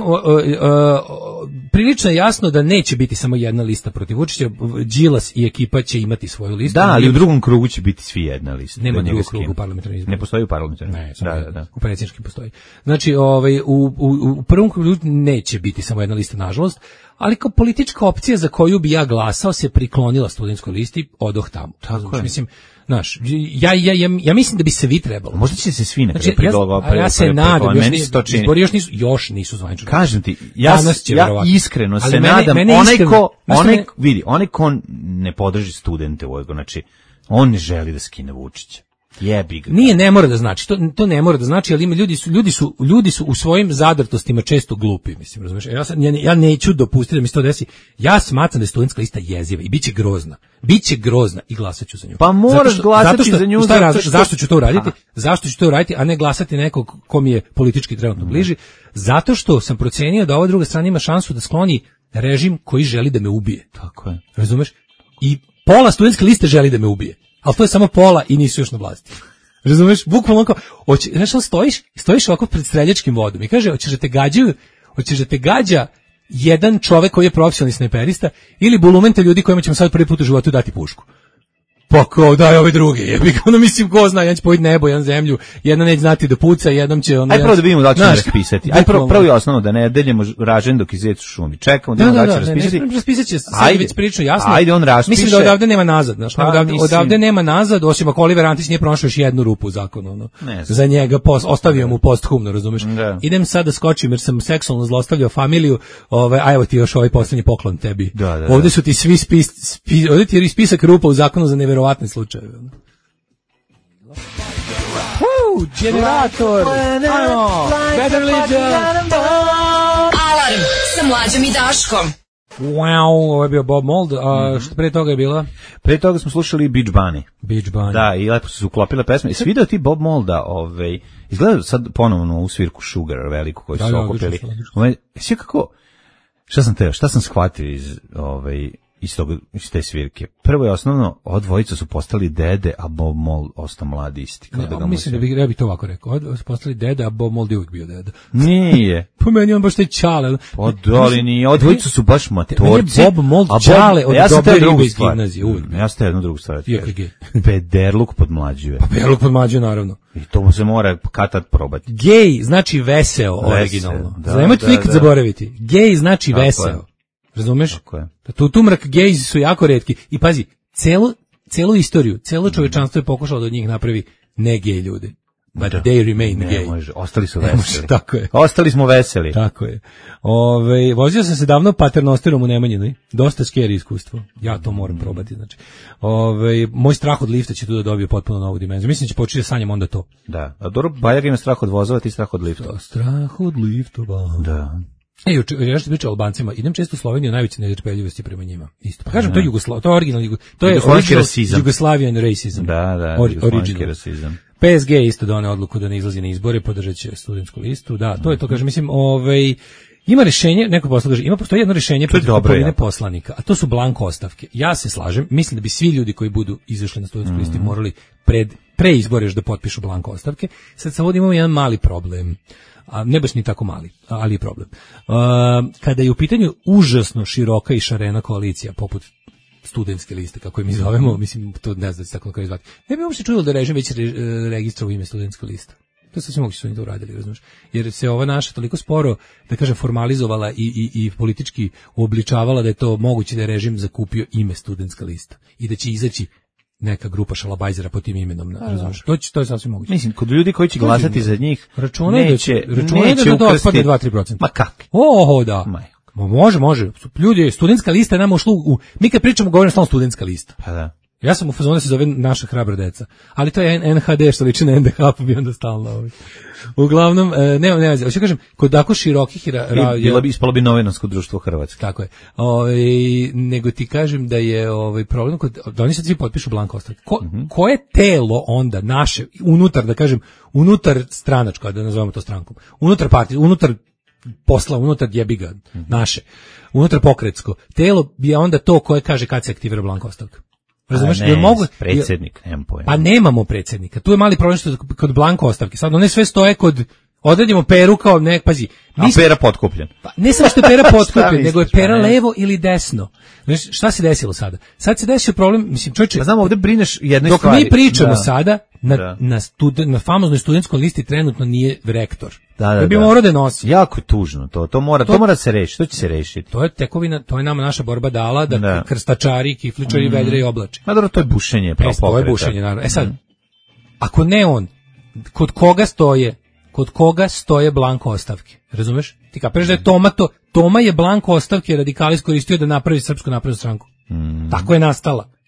Prilično je jasno da neće biti samo jedna lista protiv Vučića, Đilas i ekipa će imati svoju listu.
Da, ali u drugom krugu će biti svi jedna lista.
Nema drugog kruga u parlamentarnim izborima.
Ne postoji u parlamentarnim.
Ne, u predsjedničkim postoji. Znači, u prvom krugu neće biti samo jedna lista, nažalost, ali kao politička opcija za koju bi ja glasao se priklonila studentskoj listi, odoh tamo.
Tako je.
Mislim, znaš, ja mislim da bi se vi trebalo.
Možda će se svi na kraju
ja se nadam, izbori još nisu zvanični.
Kažem ti, ja iskreno se nadam, onaj ko ne podrži studente u ovoj, znači, On ne želi da skine Vučića. Jebi ga.
Nije, ne mora da znači. To ne mora da znači, ali ima ljudi su u svojim zadrtostima često glupi, mislim, razumeš? Ja neću dopustiti da mi se to desi. Ja smatram da je studentska lista jeziva i biće grozna. Biće grozna i glasaću za nju.
Pa moraš glasati za nju.
Zašto ću to uraditi? Zašto ću to uraditi, a ne glasati nekog ko mi je politički trenutno bliži? Zato što sam procenio da ova druga strana ima šansu da skloni režim koji želi da me ubije.
Tako je.
Razumeš? I pola studentske liste želi da me ubije. Ali to je samo pola i nisu još na vlasti. Razumeš? Bukvalno kao, stojiš ovako pred streljačkim vodom i kaže, hoćeš da te gađa jedan čovek koji je profesionalni snajperista ili bulumente ljudi kojima ćemo sad prvi put u životu dati pušku. Pa kao daj ove druge, jebi, ono mislim ko zna, jedan će pojiti nebo, jedan zemlju, jedna neće znati da puca, jednom će ono...
Aj prvo da vidimo da će raspisati. Aj prvo i osnovno da ne deljemo ražen dok izveć u šumi. Čekamo da će raspisati.
Raspisat će, sad već priču jasno.
Ajde on raspiše.
Mislim da odavde nema nazad, znaš, odavde nema nazad, osim ako Oliver Antić nije pronašao još jednu rupu u zakonu, ono. Za njega ostavio mu posthumno, razumeš? Idem sad da skočim jer sam seksualno zlostavljao familiju, a evo ti još ovaj poslednji poklon tebi. Ovde su ti svi ovde ti je spisak rupa u zakonu za neverovatne slučajeve. Generator! Ajmo! Better Legion!
Alarm sa Mlađom i Daškom.
Wow, ovo je bio Bob Mould, a što pre toga je bila?
Pre toga smo slušali Beach Bunny.
Beach Bunny.
Da, i lepo su se uklopile pesme. Jesi vidio ti Bob Moulda, izgleda sad ponovno u svirku Sugar veliku koju su okupili. Jesi kako, šta sam shvatio iz te svirke. Prvo je osnovno, ova dvojica su postali dede, a Bob Mould ostao mladi isti.
Mislim da bi to ovako rekao. Postali dede, a Bob Mould je uvijek bio dede.
Nije.
Po meni on baš taj čale.
Pa doli nije. Ova dvojica su baš matorci.
Bob Mould čale od dobre ribe iz gimnazije.
Ja sam te jednu drugu stvar. Pederluk podmlađuje.
Pa Pederluk podmlađuje, naravno.
I to se mora kad probati.
Gej znači veseo originalno. Nemojte nikad zaboraviti. Gej znači veseo. Razumeš?
Tako je.
Tumrak gejzi su jako retki. I pazi, celu istoriju, celo čovečanstvo je pokušalo da od njih napravi ne gej ljude. But they remain gay.
Može, ostali su veseli.
Tako je.
Ostali smo veseli.
Tako je. Vozio sam se davno paternosterom u Nemanjinoj. Dosta scary iskustvo. Ja to moram probati. Znači. Moj strah od lifta će tu da dobije potpuno novu dimenziju. Mislim da će početi da sanjam onda to.
Da. A dobro, Bajag ima strah od vozova, ti strah od liftova.
Strah od liftova.
Da.
Ja što pričam o Albancima, idem često u Sloveniju, najveće netrpeljivosti prema njima. Isto. Pa kažem, to je to je originalni, to je Jugoslavian racism.
Da, original rasizam.
PSG isto doneo odluku da ne izlazi na izbore, podržat će studentsku listu. Da, to je to, kažem, mislim, ima rješenje, neko posla kaže, postoji jedno rješenje protiv kupovine poslanika, a to su blanko ostavke. Ja se slažem, mislim da bi svi ljudi koji budu izašli na studentsku listu morali pre izbora još da potpišu blanko ostavke. Sad ovdje imamo jedan mali problem. Ne baš ni tako mali, ali je problem. Kada je u pitanju užasno široka i šarena koalicija, poput studentske liste, kako je mi zovemo, mislim, to ne znam da se tako kao izvati, ne bi uopšte čudilo da režim već registrao ime studentske liste. To se svi mogući su oni to uradili, razumiješ? Jer se ova naša toliko sporo, da kažem, formalizovala i politički uobličavala da je to moguće da je režim zakupio ime studentska lista i da će izaći neka grupa šalabajzera pod tim imenom, razumiješ? To je sasvim moguće.
Mislim, kod ljudi koji će glasati za njih,
računaj da otpadne 2-3%.
Ma kak?
Da. Može. Ljudi, studentska lista je nama ušla mi kad pričamo, govorimo stalno studentska lista.
Pa da.
Ja sam u fazonu da se zove naša hrabra deca. Ali to je NHD što liči na NDH, pa bi onda stalno Uglavnom, nema veze. Hoću kažem, kod tako širokih
ispalo bi novinarsko društvo Hrvatske.
Tako je. Nego ti kažem da je problem da oni sad svi potpišu blanko ostavke. Koje telo onda naše unutar, da kažem, unutar stranačko, da nazovemo to strankom, unutar partije, unutar posla, unutar jebiga naše, unutar pokretsko telo je onda to koje kaže kad se aktivira blanko ostavka. Razumeš?
Predsjednik, nemam pojma.
Pa nemamo predsjednika. Tu je mali problem što kod blanko ostavke. Sad one sve stoje kod odredimo Peru kao pazi.
A Pera potkupljen.
Pa, ne samo što je Pera potkupljen, nego je Pera levo ili desno. Znaš, šta se desilo sada? Sad se desio problem, mislim, čovječe.
Pa znam, ovdje brineš jednoj stvari.
Dok mi pričamo sada, na famoznoj studentskoj listi trenutno nije rektor. Da bi morao da nosi.
Jako je tužno to mora se rešiti. To će se rešiti.
To je tekovina, to je nama naša borba dala da krstačari, kifličari, vedre i oblači.
Ma dobro, to je bušenje.
To je bušenje, naravno. Sad, ako ne on, kod koga stoje blanko ostavke? Razumeš? Ti kapiraš da je Toma je blanko ostavke radikali iskoristio da napravi Srpsku naprednu stranku. Tako je nastala.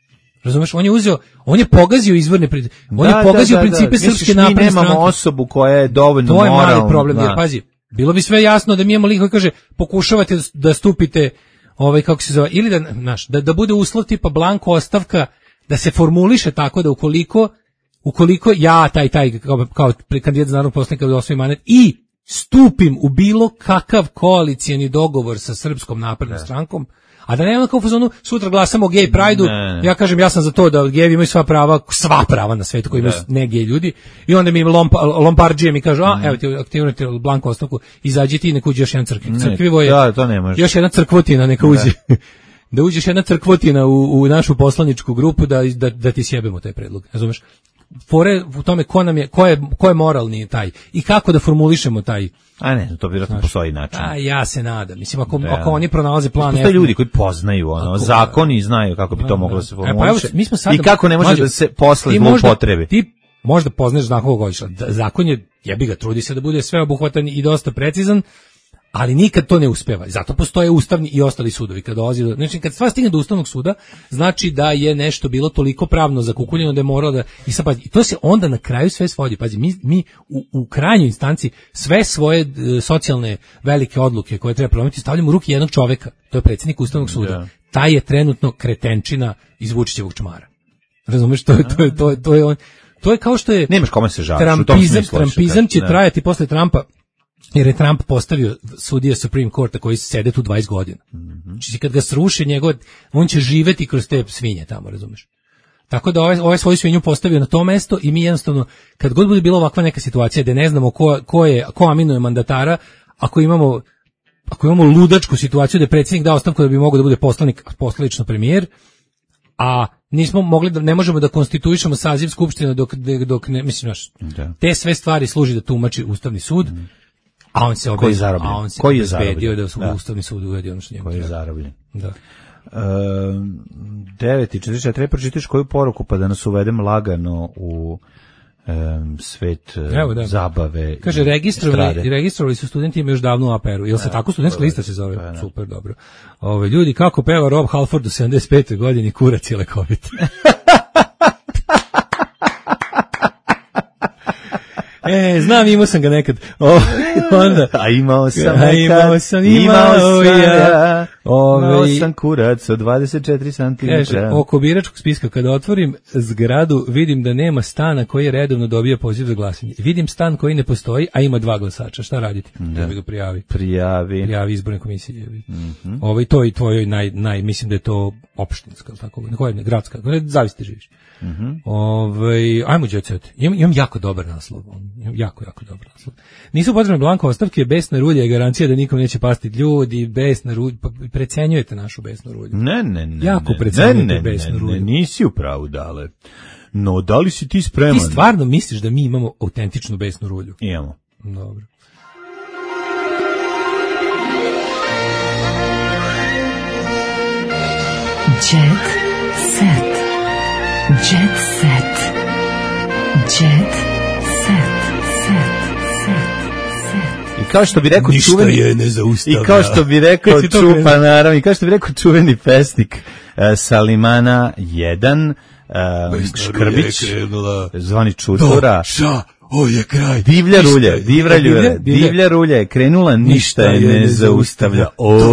Razumeš, on je pogazio izvorne principe Srpske napredne stranke.
Mi nemamo osobu koja je dovoljno moralna.
To je mali problem, jer pazi, bilo bi sve jasno da mi imamo lik koji kaže pokušavate da stupite kako se zove, ili da bude uslov tipa blanko ostavka, da se formuliše tako da ukoliko ja taj kao kandidat za narodnog poslanika da osvojim mandat i stupim u bilo kakav koalicijani dogovor sa Srpskom naprednom strankom, a da nema kao u fazonu sutra glasamo o gay pride-u, ja kažem ja sam za to da gejevi imaju sva prava na svetu koji imaju ne gej ljudi, i onda mi Lombardžije mi kažu, evo ti aktivirajte blanku ostavku, izađi ti i neka uđe još jedan crkvivo je,
to ne može.
Još jedna crkvotina neka uđe. Da uđeš jedna crkvotina u našu poslaničku grupu da ti sjebemo taj predlog, razumeš? Fore u tome ko je moralni taj i kako da formulišemo taj.
A ne, to vjerojatno postoji način.
A ja se nadam. Mislim, ako oni pronalaze plan...
Postoje ljudi koji poznaju zakon i znaju kako bi to moglo se formuliše. I kako ne može da se posle zloupotrebi.
Ti možda poznaš zakon koga hoćeš. Zakon je, jebi ga, trudi se da bude sveobuhvatan i dosta precizan, ali nikad to ne uspeva. Zato postoje ustavni i ostali sudovi. Znači, kad stvar stigne do Ustavnog suda, znači da je nešto bilo toliko pravno zakukuljeno da je moralo da... I to se onda na kraju sve svodi. Pazi, mi u krajnjoj instanci sve svoje socijalne velike odluke koje treba promeniti stavljamo u ruke jednog čoveka. To je predsjednik Ustavnog suda. Da. Taj je trenutno kretenčina iz Vučićevog čmara. Razumeš? To je on. To je kao što je...
Nemaš kome se žališ.
Trampizam će trajati posle Trumpa, jer je Trump postavio sudije Supreme Courta koji sede tu 20 godina. Znači kad ga sruše on će živeti kroz te svinje tamo, razumeš? Tako da ovaj svoju svinju postavio na to mesto i mi jednostavno, kad god bude bila ovakva neka situacija da ne znamo ko aminuje mandatara, ako imamo ludačku situaciju da je predsjednik dao ostavku da bi mogao da bude poslalično premijer, a nismo mogli ne možemo da konstituišemo saziv skupštine dok ne, mislim, te sve stvari služi da tumači Ustavni sud. A on se obezbedio da su Ustavni sud uvedi ono što njemu
koji je zarobljen.
Da.
9:44, pročitaš koju poruku pa da nas uvedem lagano u svet zabave.
Kaže, registrovali su studenti još davno u APR-u. Jel se tako studentska lista se zove? Super, dobro. Ljudi, kako peva Rob Halford u 75. godini, kurac je lekovit. Znam, imao sam ga nekad. Onda.
Imao sam kurac od 24 cm.
Oko biračkog spiska kada otvorim zgradu, vidim da nema stana koji je redovno dobio poziv za glasanje. Vidim stan koji ne postoji, a ima 2 glasača. Šta raditi? Da bi ga prijavi izborne komisije. To i tvojoj mislim da je to opštinska, tako, gradska, zavisite živiš. Ajmo Jet Set. Imam jako dobar naslov. Jako dobar naslov. Nisu potrebne blanko ostavke, besna rulja je garancija da nikom neće pasti. Ljudi, besna rulja, precenjujete našu besnu rulju.
Ne.
Jako precenjujete besnu rulju.
Nisi u pravu, Dale. No, da li si ti spreman?
Ti stvarno misliš da mi imamo autentičnu besnu rulju?
Imamo.
Dobro.
Jet Set. Jet Set. Jet Set.
I kao što bi rekao čuveni pesnik Salimana 1, Škrbić, zvani Čutura,
ovo je kraj.
Divlja rulja je krenula, ništa je ne zaustavlja.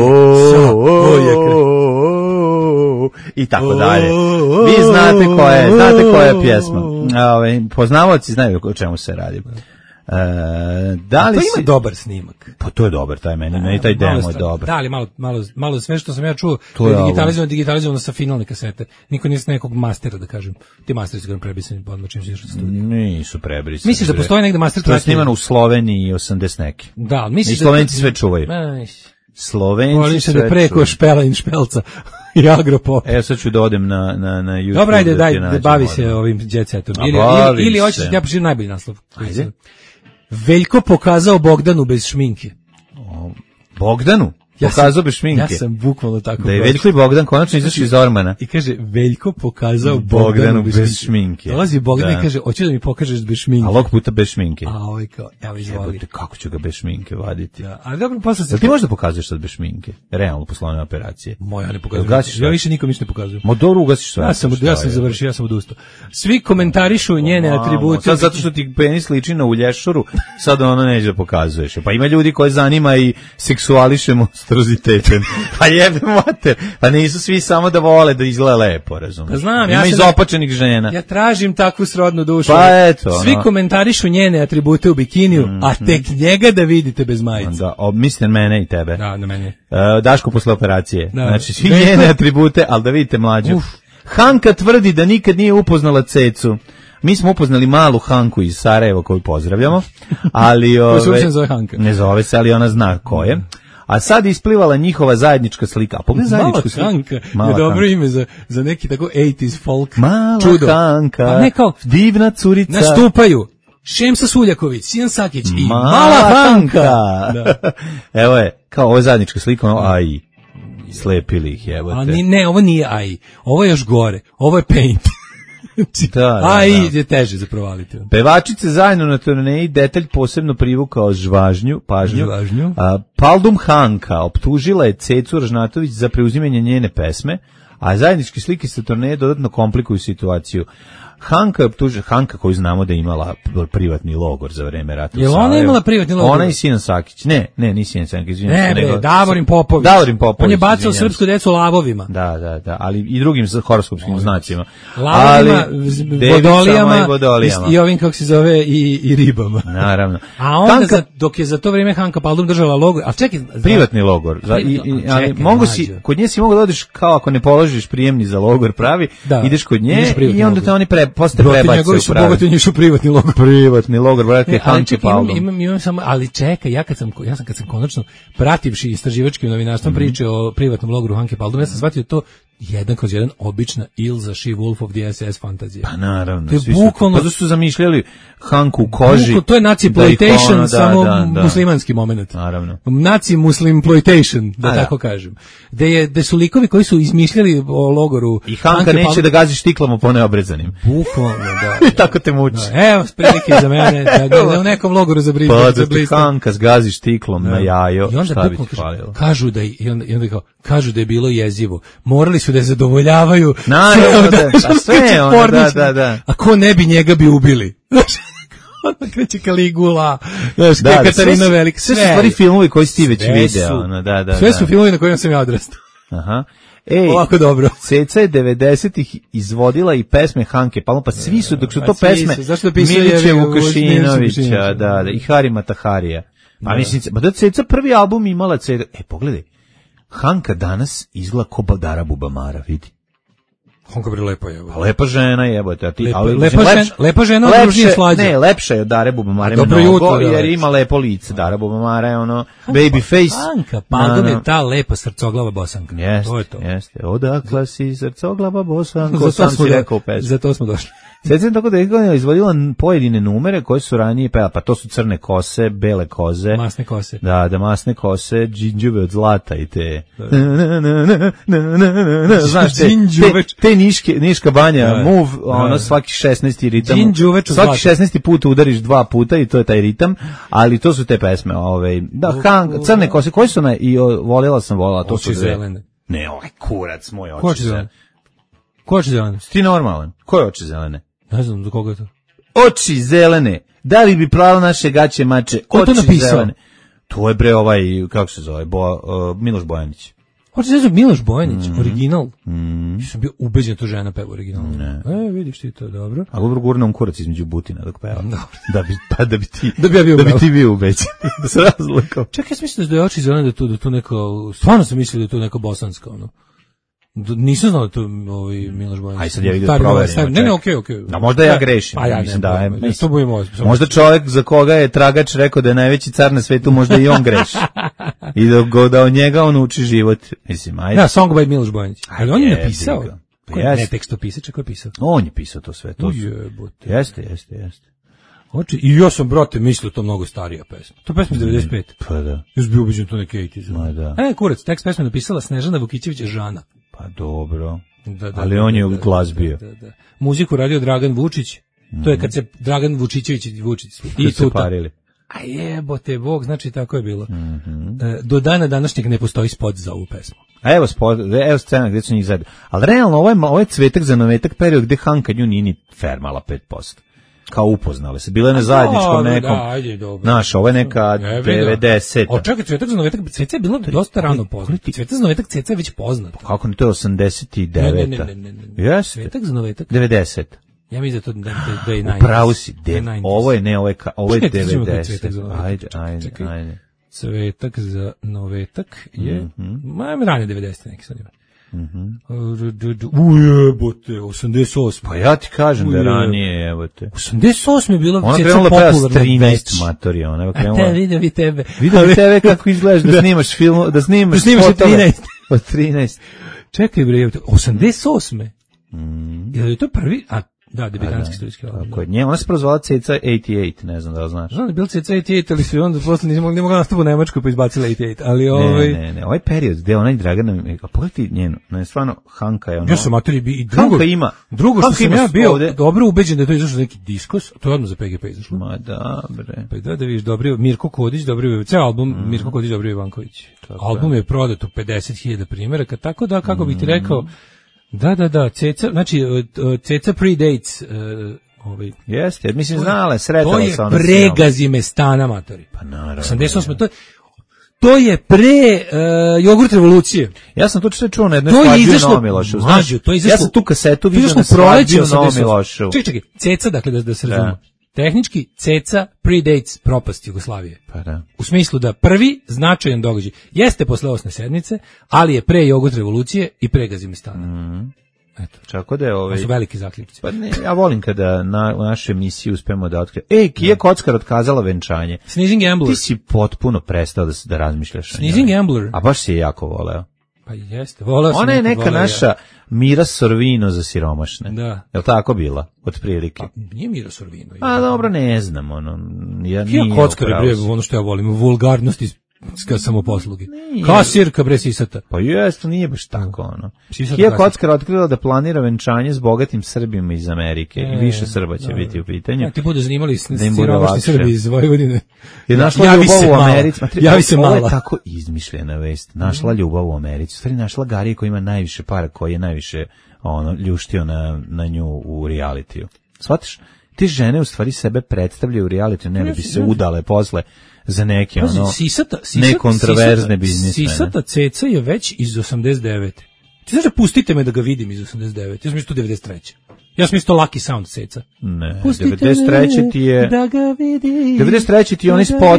I tako dalje. Vi znate koja je pjesma. Poznavaoci znaju o čemu se radi.
Da li ima dobar snimak?
Pa to je dobar, meni taj demo je dobar.
Da, ali malo sve što sam ja čuo je digitalizovano sa finalne kasete. Niko nije s nekog mastera, da kažem. Ti masteri su prebrisani po odmačim što studiju.
Nisu prebrisani.
Misliš da postoji negde master?
To je snimano u Sloveniji 80 neki.
Da, misliš
da Slovenci sve čuvaju. Slovenci sve
da preko špela in špelca i agropop.
Sad ću da odem na YouTube.
Dobra, ajde, daj, bavi se ovim Jet Setom. Ili hoćeš, ja poširim najbolji naslov. Veljko pokazao Bogdanu bez šminke.
Bogdanu? pokazao bez šminke.
Ja sam bukvalno tako.
Da je Veljko i Bogdan konačno izašli iz Ormana.
I kaže, Veljko pokazao Bogdanu bez šminke. Dolazi Bogdan i kaže, hoću da mi pokažeš bez šminke.
A log puta bez šminke.
A ovaj kao, evo izvoli.
Kako ću ga bez šminke vaditi?
Da, ali dobro, posle se...
Ti možda pokazuješ sad bez šminke? Realno poslovne operacije.
Moja ne pokazujem. Ja više nikom ništa ne pokazujem.
Dobro, ugasiš sve.
Ja sam završio, ja sam odustao. Svi komentarišu njene atribute.
Sad zato što ti penis liči na ulješuru, sad ono neće da pokazuješ. Pa ima ljudi koje zanima i seksuališe monstrozitetem. Pa jebe mater. Pa nisu svi samo da vole da izgleda lepo, razumiješ?
Pa znam,
ima izopačenih žena.
Ja tražim takvu srodnu dušu.
Pa eto.
Svi komentarišu njene atribute u bikiniju, a tek njega da vidite bez majice.
Da, mislim mene i tebe.
Da, na mene.
Daško posle operacije. Da. Znači, svi njene atribute, ali da vidite mlađu. Hanka tvrdi da nikad nije upoznala Cecu. Mi smo upoznali malu Hanku iz Sarajeva koju pozdravljamo, ali ne zove se, ali ona zna ko je. A sad isplivala njihova zajednička slika. Pogledaj zajedničku sliku.
Mala Hanka je dobro ime za neki tako 80s folk
mala
čudo.
Hanka,
pa ne kao,
divna curica.
Nastupaju Šemsa Suljaković, Sijan Sakić i Mala Hanka. Da. Evo je, kao ovo je zajednička slika, ono, aj, slepili ih, jebote. Ne, ovo nije aj, ovo je još gore, ovo je paint. Da. Je teže za provaliti.
Pevačice zajedno na turneji, detalj posebno privukao pažnju. Paldum Hanka optužila je Cecu Ražnatović za preuzimanje njene pesme, a zajedničke slike sa turneje dodatno komplikuju situaciju. Hanka je optužila, Hanka koju znamo da je imala privatni logor za vreme rata.
Je li ona imala privatni logor?
Ona i Sinan Sakić. Ne, nisi Sinan Sakić.
Davorin Popović. On je bacao srpsku decu lavovima.
Da, ali i drugim horoskopskim znacima.
Lavovima, vodolijama i ovim, kako se zove, i ribama.
Naravno.
A onda, dok je za to vrijeme Hanka Paldum držala logor, ali čekaj...
Privatni logor. Kod nje si mogu da odeš kao ako ne položiš prijemni za logor pravi, ideš kod nje i onda te oni posle prebaci u pravi.
Bogati njišu privatni logor.
Privatni logor, brate, Hanke Paldum.
Imam samo, ali čekaj, kad sam konačno prativši istraživačkim novinarstvom priče o privatnom logoru Hanke Paldum, ja sam shvatio to 1/1 obična Ilza She Wolf of the SS fantazija.
Pa naravno.
To je bukvalno...
Pa su zamišljali Hanku u koži.
To je nazi-ploitation, samo muslimanski moment.
Naravno.
Nazi-muslim-ploitation, da tako kažem. Gde su likovi koji su izmišljali o logoru...
I Hanka neće da gazi štiklama po neobrezanim.
Bukvalno, da.
I tako te muči.
Evo, prilike za mene, da u nekom logoru za blizu.
Pa da ti Hanka zgazi štiklom na jajo, šta bi ti hvalilo?
Kažu da je bilo jezivo. Morali su da je zadovoljavaju.
Naravno, sve ono, da.
A ko ne bi njega bi ubili? Onda kreće Kaligula, Katarina Velika.
Sve su stvari filmovi koji si ti već video.
Sve su filmovi na kojima sam ja odrastao.
Aha.
Ovako dobro.
Ceca je 90-ih izvodila i pesme Hanke Paldum, pa svi su, dok su to pesme Miliće Vukašinovića, i Harima Taharija. Pa mislim, da Ceca prvi album imala Ceca. Pogledaj, Hanka danas izgleda ko Dara Bubamara, vidi.
Hanka bre lepa je.
Lepa žena jebote, a ti
lepa žena družnije slađa.
Ne, lepša je od Dare Bubamare mnogo, jer ima lepo lice. Dara Bubamara je ono baby face.
Hanka Paldum je ta lepa srcoglava Bosanka. To je to.
Jeste. Odakle si srcoglava Bosanka? Sam si rekao u pesmi.
Za to smo došli.
Ceca tako da je izvodila pojedine numere koje su ranije pela, pa to su crne kose, bele koze.
Masne kose.
Da, masne kose, džinđuve od zlata i te... Znaš, te Niška banja, move, ono svaki 16. ritam. Svaki 16. put udariš 2 puta i to je taj ritam, ali to su te pesme. Da, crne kose, koje su i volila, to su
zelene.
Ne, ovaj kurac, moj oči zelene.
Ko oči zelene?
Ti normalan. Ko je oči zelene?
Ne znam, za koga je to?
Oči zelene. Da li bi prala naše gaće mače?
Ko to napisao? Zelene.
To je bre kako se zove, Miloš Bojanić.
Hoće se zove Miloš Bojanić, original. Ja sam bio ubeđen to žena peva original. Vidiš ti to, dobro.
A dobro gurnom kurac između butina dok peva. Da bi ti bio ubeđen. Da se razlikao.
Čekaj, ja mislim da je oči zelene da je to neko, stvarno sam mislio da je to neko bosansko, ono. Nisam znao da to Miloš Bojanić.
Aj sad ja vidim da proverim.
Ne, okej.
Da možda ja grešim.
A ja mislim da to budemo.
Možda čovjek za koga je tragač rekao da je najveći car na svetu, možda i on greši. I da od njega on uči život. Mislim, ajde.
Da, Song by Miloš Bojanić. Ali on je napisao. Ne tekstopisač, ko je pisao?
On je pisao to sve. Jeste.
Oči, i ja sam, brate, mislio to mnogo starija pesma. To pesma iz 95.
Pa da.
Još bi ubeđen to neke 80s.
Ma da.
Kurac, tekst pesma napisala Snežana Vukićević Žana.
Pa dobro.
Da,
ali on je glazbio.
Da. Muziku radio Dragan Vučić. To je kad se Dragan Vučićević i Vučić i
se parili.
A jebote Bog, znači tako je bilo. Do dana današnjeg ne postoji spot za ovu pesmu.
A evo scena gdje su njih zajedno. Ali realno, ovo je cvetak za novetak period gde Hanka nju nije ni fermala 5%. Kao upoznale se. Bila je na zajedničkom nekom. Znaš, ovo je neka 90.
O čekaj, cvetak za novetak, Ceca je bila dosta rano poznat. Cvetak za novetak, Ceca je već poznat.
Kako ne, to je 89.
Ne.
Jeste.
Cvetak za novetak.
90.
Ja mislim da je 90.
Upravo si, ovo je 90. Ajde.
Cvetak za novetak je, rane 90. neki sad ima. Ujebote, 88.
Pa ja ti kažem da ranije, jebote.
88 je bila
ona
Ceca popularna.
Ona krenula 13 matorija. Ona krenula.
Vidim i tebe.
Vidim tebe kako izgledaš da snimaš film, da snimaš
13.
Od 13.
Čekaj bre, 88. Je li to prvi? Da, debitanski studijski album.
Tako je. Ona se prozvala Ceca 88, ne znam da li znaš.
Znam da je bilo Ceca 88, ali su onda posle ne mogla nastupu u Nemačkoj pa izbacila 88, ali
Ne, ovaj period gde ona i Dragana, a pogledaj njenu, stvarno Hanka je ono.
Ja sam materi bi i
Hanka ima.
Drugo što sam ja bio dobro ubeđen da je to izašao neki diskos, to je odmah za PGP izašlo.
Ma dobre.
Pa da vidiš, dobrio Mirko Kodić, dobrio ceo album, Mirko Kodić, dobrio Ivanković. Album je prodat u 50.000 primjeraka, tako da, kako bih ti rekao, da, Ceca, znači, Ceca predates,
Jeste, mislim, znala, sretala se ona.
To je pregazi Mestana, matori.
Pa naravno.
88. To je pre jogurt revolucije.
Ja sam to čuo na jednoj svadbi u Novom Milošu. Ja sam tu kasetu vidio na svadbi u Novom Milošu.
Čekaj, Ceca, dakle, da se razumemo. Tehnički, Ceca predates propast Jugoslavije.
Pa da.
U smislu da prvi značajan događaj jeste posle osne sednice, ali je pre jogurt revolucije i pre Gazimestana. Eto.
Čako da je
To su veliki zaključci.
Pa ne, ja volim kada u našoj emisiji uspemo da otkrije. Kija Kockar otkazala venčanje.
Sneezing Gambler.
Ti si potpuno prestao da razmišljaš.
Sneezing Gambler.
A baš si je jako voleo.
Pa jeste, voleo sam.
Ona je neka naša Mira Sorvino za siromašne.
Da.
Je li tako bila, otprilike?
Pa nije Mira Sorvino.
A dobro, ne znam,
Kija Kockar je bre, ono što ja volim, vulgarnosti samoposluge. Kasirka bre sisata.
Pa jeste, nije baš tako, Kija Kockar otkrila da planira venčanje s bogatim Srbima iz Amerike i više Srba će biti u pitanju.
Ti budu zanimali siromašni Srbi iz Vojvodine.
Je našla ljubav u Americi.
Javi se mala.
Ovo je tako izmišljena vest. Našla ljubav u Americi. Stvari našla Garija koji ima najviše para, koji je najviše ljuštio na nju u realitiju. Shvatiš? Ti žene u stvari sebe predstavljaju u realitiju, ne bi se udale posle za neke nekontroverzne biznismene.
Sisata Ceca je već iz 89. Ti znaš da pustite me da ga vidim iz 89. Ja sam mislio 93. Ja sam mislio Lucky Sound Ceca.
Ne, 93. ti je... Da ga vidim. 93. ti je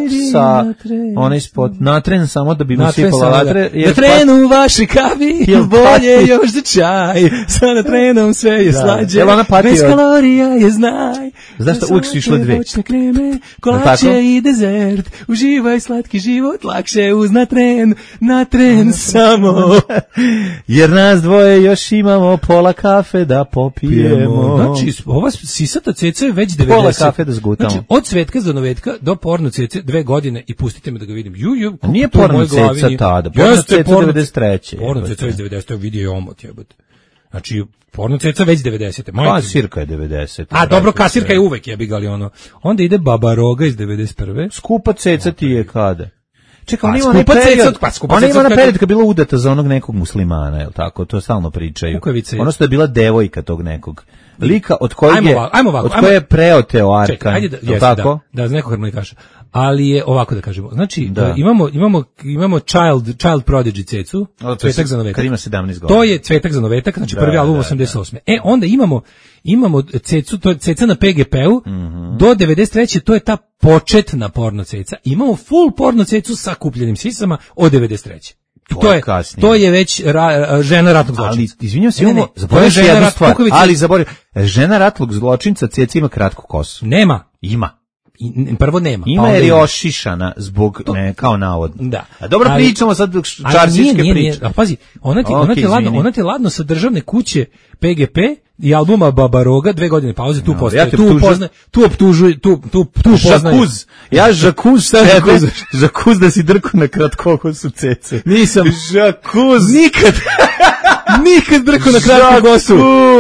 onaj spot na tren samo da bi mu sipala vatre.
Na trenu vaše kavi, bolje još za čaj, sa na trenom sve je slađe, bez kalorija je znaj.
Znaš što, uvijek su išle dve.
Kolače i dezert, uživaj slatki život, lakše uz na tren samo.
Jer nas dvoje još imamo pola kafe da popijemo.
Znači, ova sisata Ceca je već 90.
Pola kafe da zgutamo.
Znači, od cvetka za novetka do porno Cece 2 godine i pustite me da ga vidim.
Nije porno Ceca tada, porno Ceca 93.
Porno Ceca već 90. vidio je omot, jebote. Znači, porno Ceca već 90.
Kasirka je 90.
A dobro, kasirka je uvek jebiga, ali ono. Onda ide Baba Roga iz 91.
Skupa Ceca ti je kada? Čekaj, ona ima na period kad bila udata za onog nekog muslimana, je li tako? To stalno pričaju. Ono što je bila devojka tog nekog lika od kojeg je preoteo Arkan, je li tako?
Da, neko harmonikaša. Ali je ovako da kažemo. Znači, imamo Child Prodigy Cecu, Cvetak za novetak.
Kad ima 17 godina.
To je Cvetak za novetak, znači prvi album 88. Onda imamo Cecu, to je Ceca na PGP-u, do 93. to je ta početna porno Ceca. Imamo full porno Cecu sa kupljenim sisama od 93. To je već žena ratnog zločinca.
Ali, izvinjam se, zaboravio jednu stvar, žena ratnog zločinca Ceca ima kratku kosu.
Nema.
Ima.
prvo nema.
Ima jer je ošišana zbog, ne, kao navodno.
Da.
A dobro, pričamo sad čaršiške priče.
A pazi, ona ti ladno sa državne kuće PGP i albuma Babaroga, 2 godine pauze, tu postaje, tu optužuje, tu poznaje.
Žakuz. Ja žakuz, šta je žakuz da si drku na kratkokosu cece.
Nisam.
Žakuz.
Nikad drko na kratku kosu.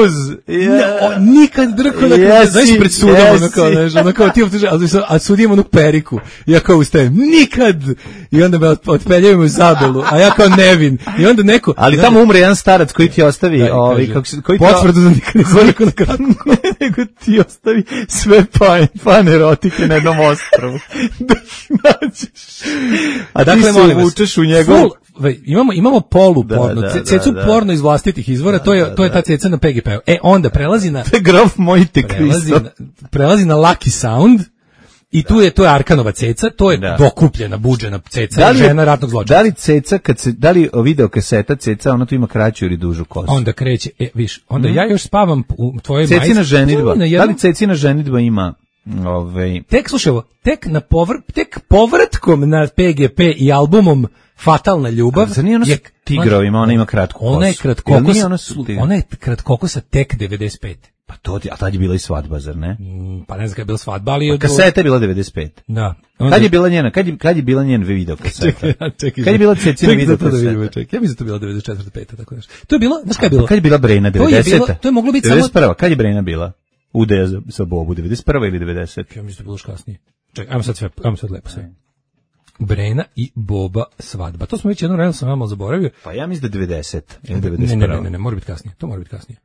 Nikad drko na kratku kosu. Znaš pred sudom, ono kao ti optužuje, a sud ima onu periku. Ja kao ustajem, nikad! I onda me otpeljaju u Zabelu, a ja kao nevin. I onda neko...
Ali tamo umre jedan starac koji ti ostavi...
potvrdu da nikad nisam drko na kratku.
Nego ti ostavi sve fan erotike na jednom ostrovu. Da ih nađeš. A dakle, ti se uvučeš u njegov...
Imamo polu porno, cecu porno iz vlastitih izvora, to je ta ceca na PGP-u. Onda prelazi na...
To je graf Mojte Kristo.
Prelazi na Lucky Sound i to je Arkanova ceca, to je dokupljena, buđena ceca, žena ratnog zločina.
Da li ceca, da li video kaseta ceca, ona tu ima kraću ili dužu kosu?
Onda kreće, viš, onda ja još spavam u tvojoj majici.
Cecina ženidba, da li cecina ženidba ima...
Tek, slušaj ovo, tek povratkom na PGP i albumom Fatalna ljubav.
Zar nije ono s tigrovima, ona ima kratku kosu?
Ona je kratkokosa tek 95.
Pa to ti, a tad je bila i svadba, zar ne?
Pa ne znam kada je bila svadba, ali...
Kaseta je bila 95.
Da.
Kad je bila njen video kaseta?
Čekaj.
Kad je bila cecina video kaseta?
Ja mislim da to bila 94. 5. Tako nešto. To je bilo, znaš kada je bilo?
Kad je bila Brena, 90.
To je moglo biti samo...
91. Kad je Brena bila? Udeja za Bobu, 91. ili 90.
Ja mislim da je bilo još kasnije. Čekaj, ajmo sad lepo sve. Brena i Boba svadba. To smo već jednom sam vam zaboravio.
Pa ja mislim da 90 ili 91.
Ne, mora biti kasnije. To mora biti kasnije.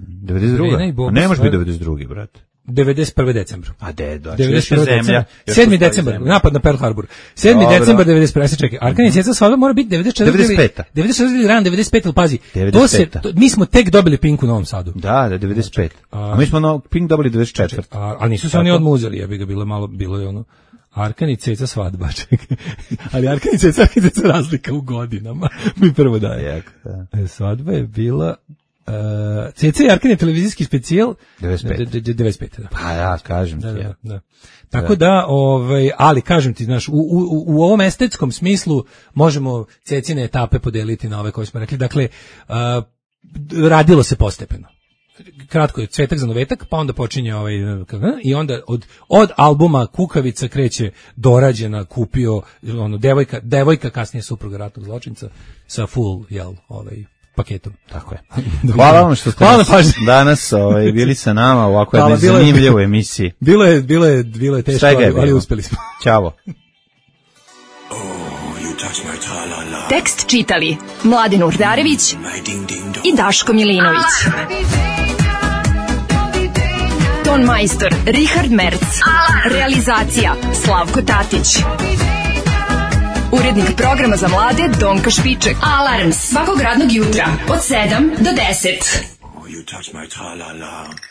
92. Ne može biti 92. brat.
91. decembra.
A da,
91. zemlja. 7. decembar, napad na Pearl Harbor. 7. decembar 91. Čekaj, Arkanija ceca svadba mora biti 94.
95.
94. ili ran 95, ali pazi. Mi smo tek dobili Pink u Novom Sadu.
Da, 95. A mi smo Pink dobili 94.
Ali nisu se oni odmah uzeli, ja bi ga bilo je ono. Arkani ceca svadba, čekaj. Ali Arkani ceca razlika u godinama. Mi prvo daje. Svadba je bila... Ceca i Arkani televizijski specijal 95. Da.
Pa ja, kažem ti.
Da. Tako da, ali kažem ti, znaš, u ovom estetskom smislu možemo cecine etape podeliti na ove koje smo rekli. Dakle, radilo se postepeno. Kratko je cvetak za novetak, pa onda počinje i onda od albuma Kukavica kreće dorađena, kupio devojka kasnije supruga ratnog zločinca sa full paketom.
Tako je. Hvala vam što ste danas bili sa nama u ovako jednoj zanimljivoj emisiji.
Bilo je teško, ali uspeli smo.
Ćao.
Tekst čitali Mladen Urdarević i Daško Milinović. Ton majstor Richard Merc. Realizacija Slavko Tatić. Urednik programa za mlade Donka Špiček. Alarms svakog radnog jutra od 7 do 10.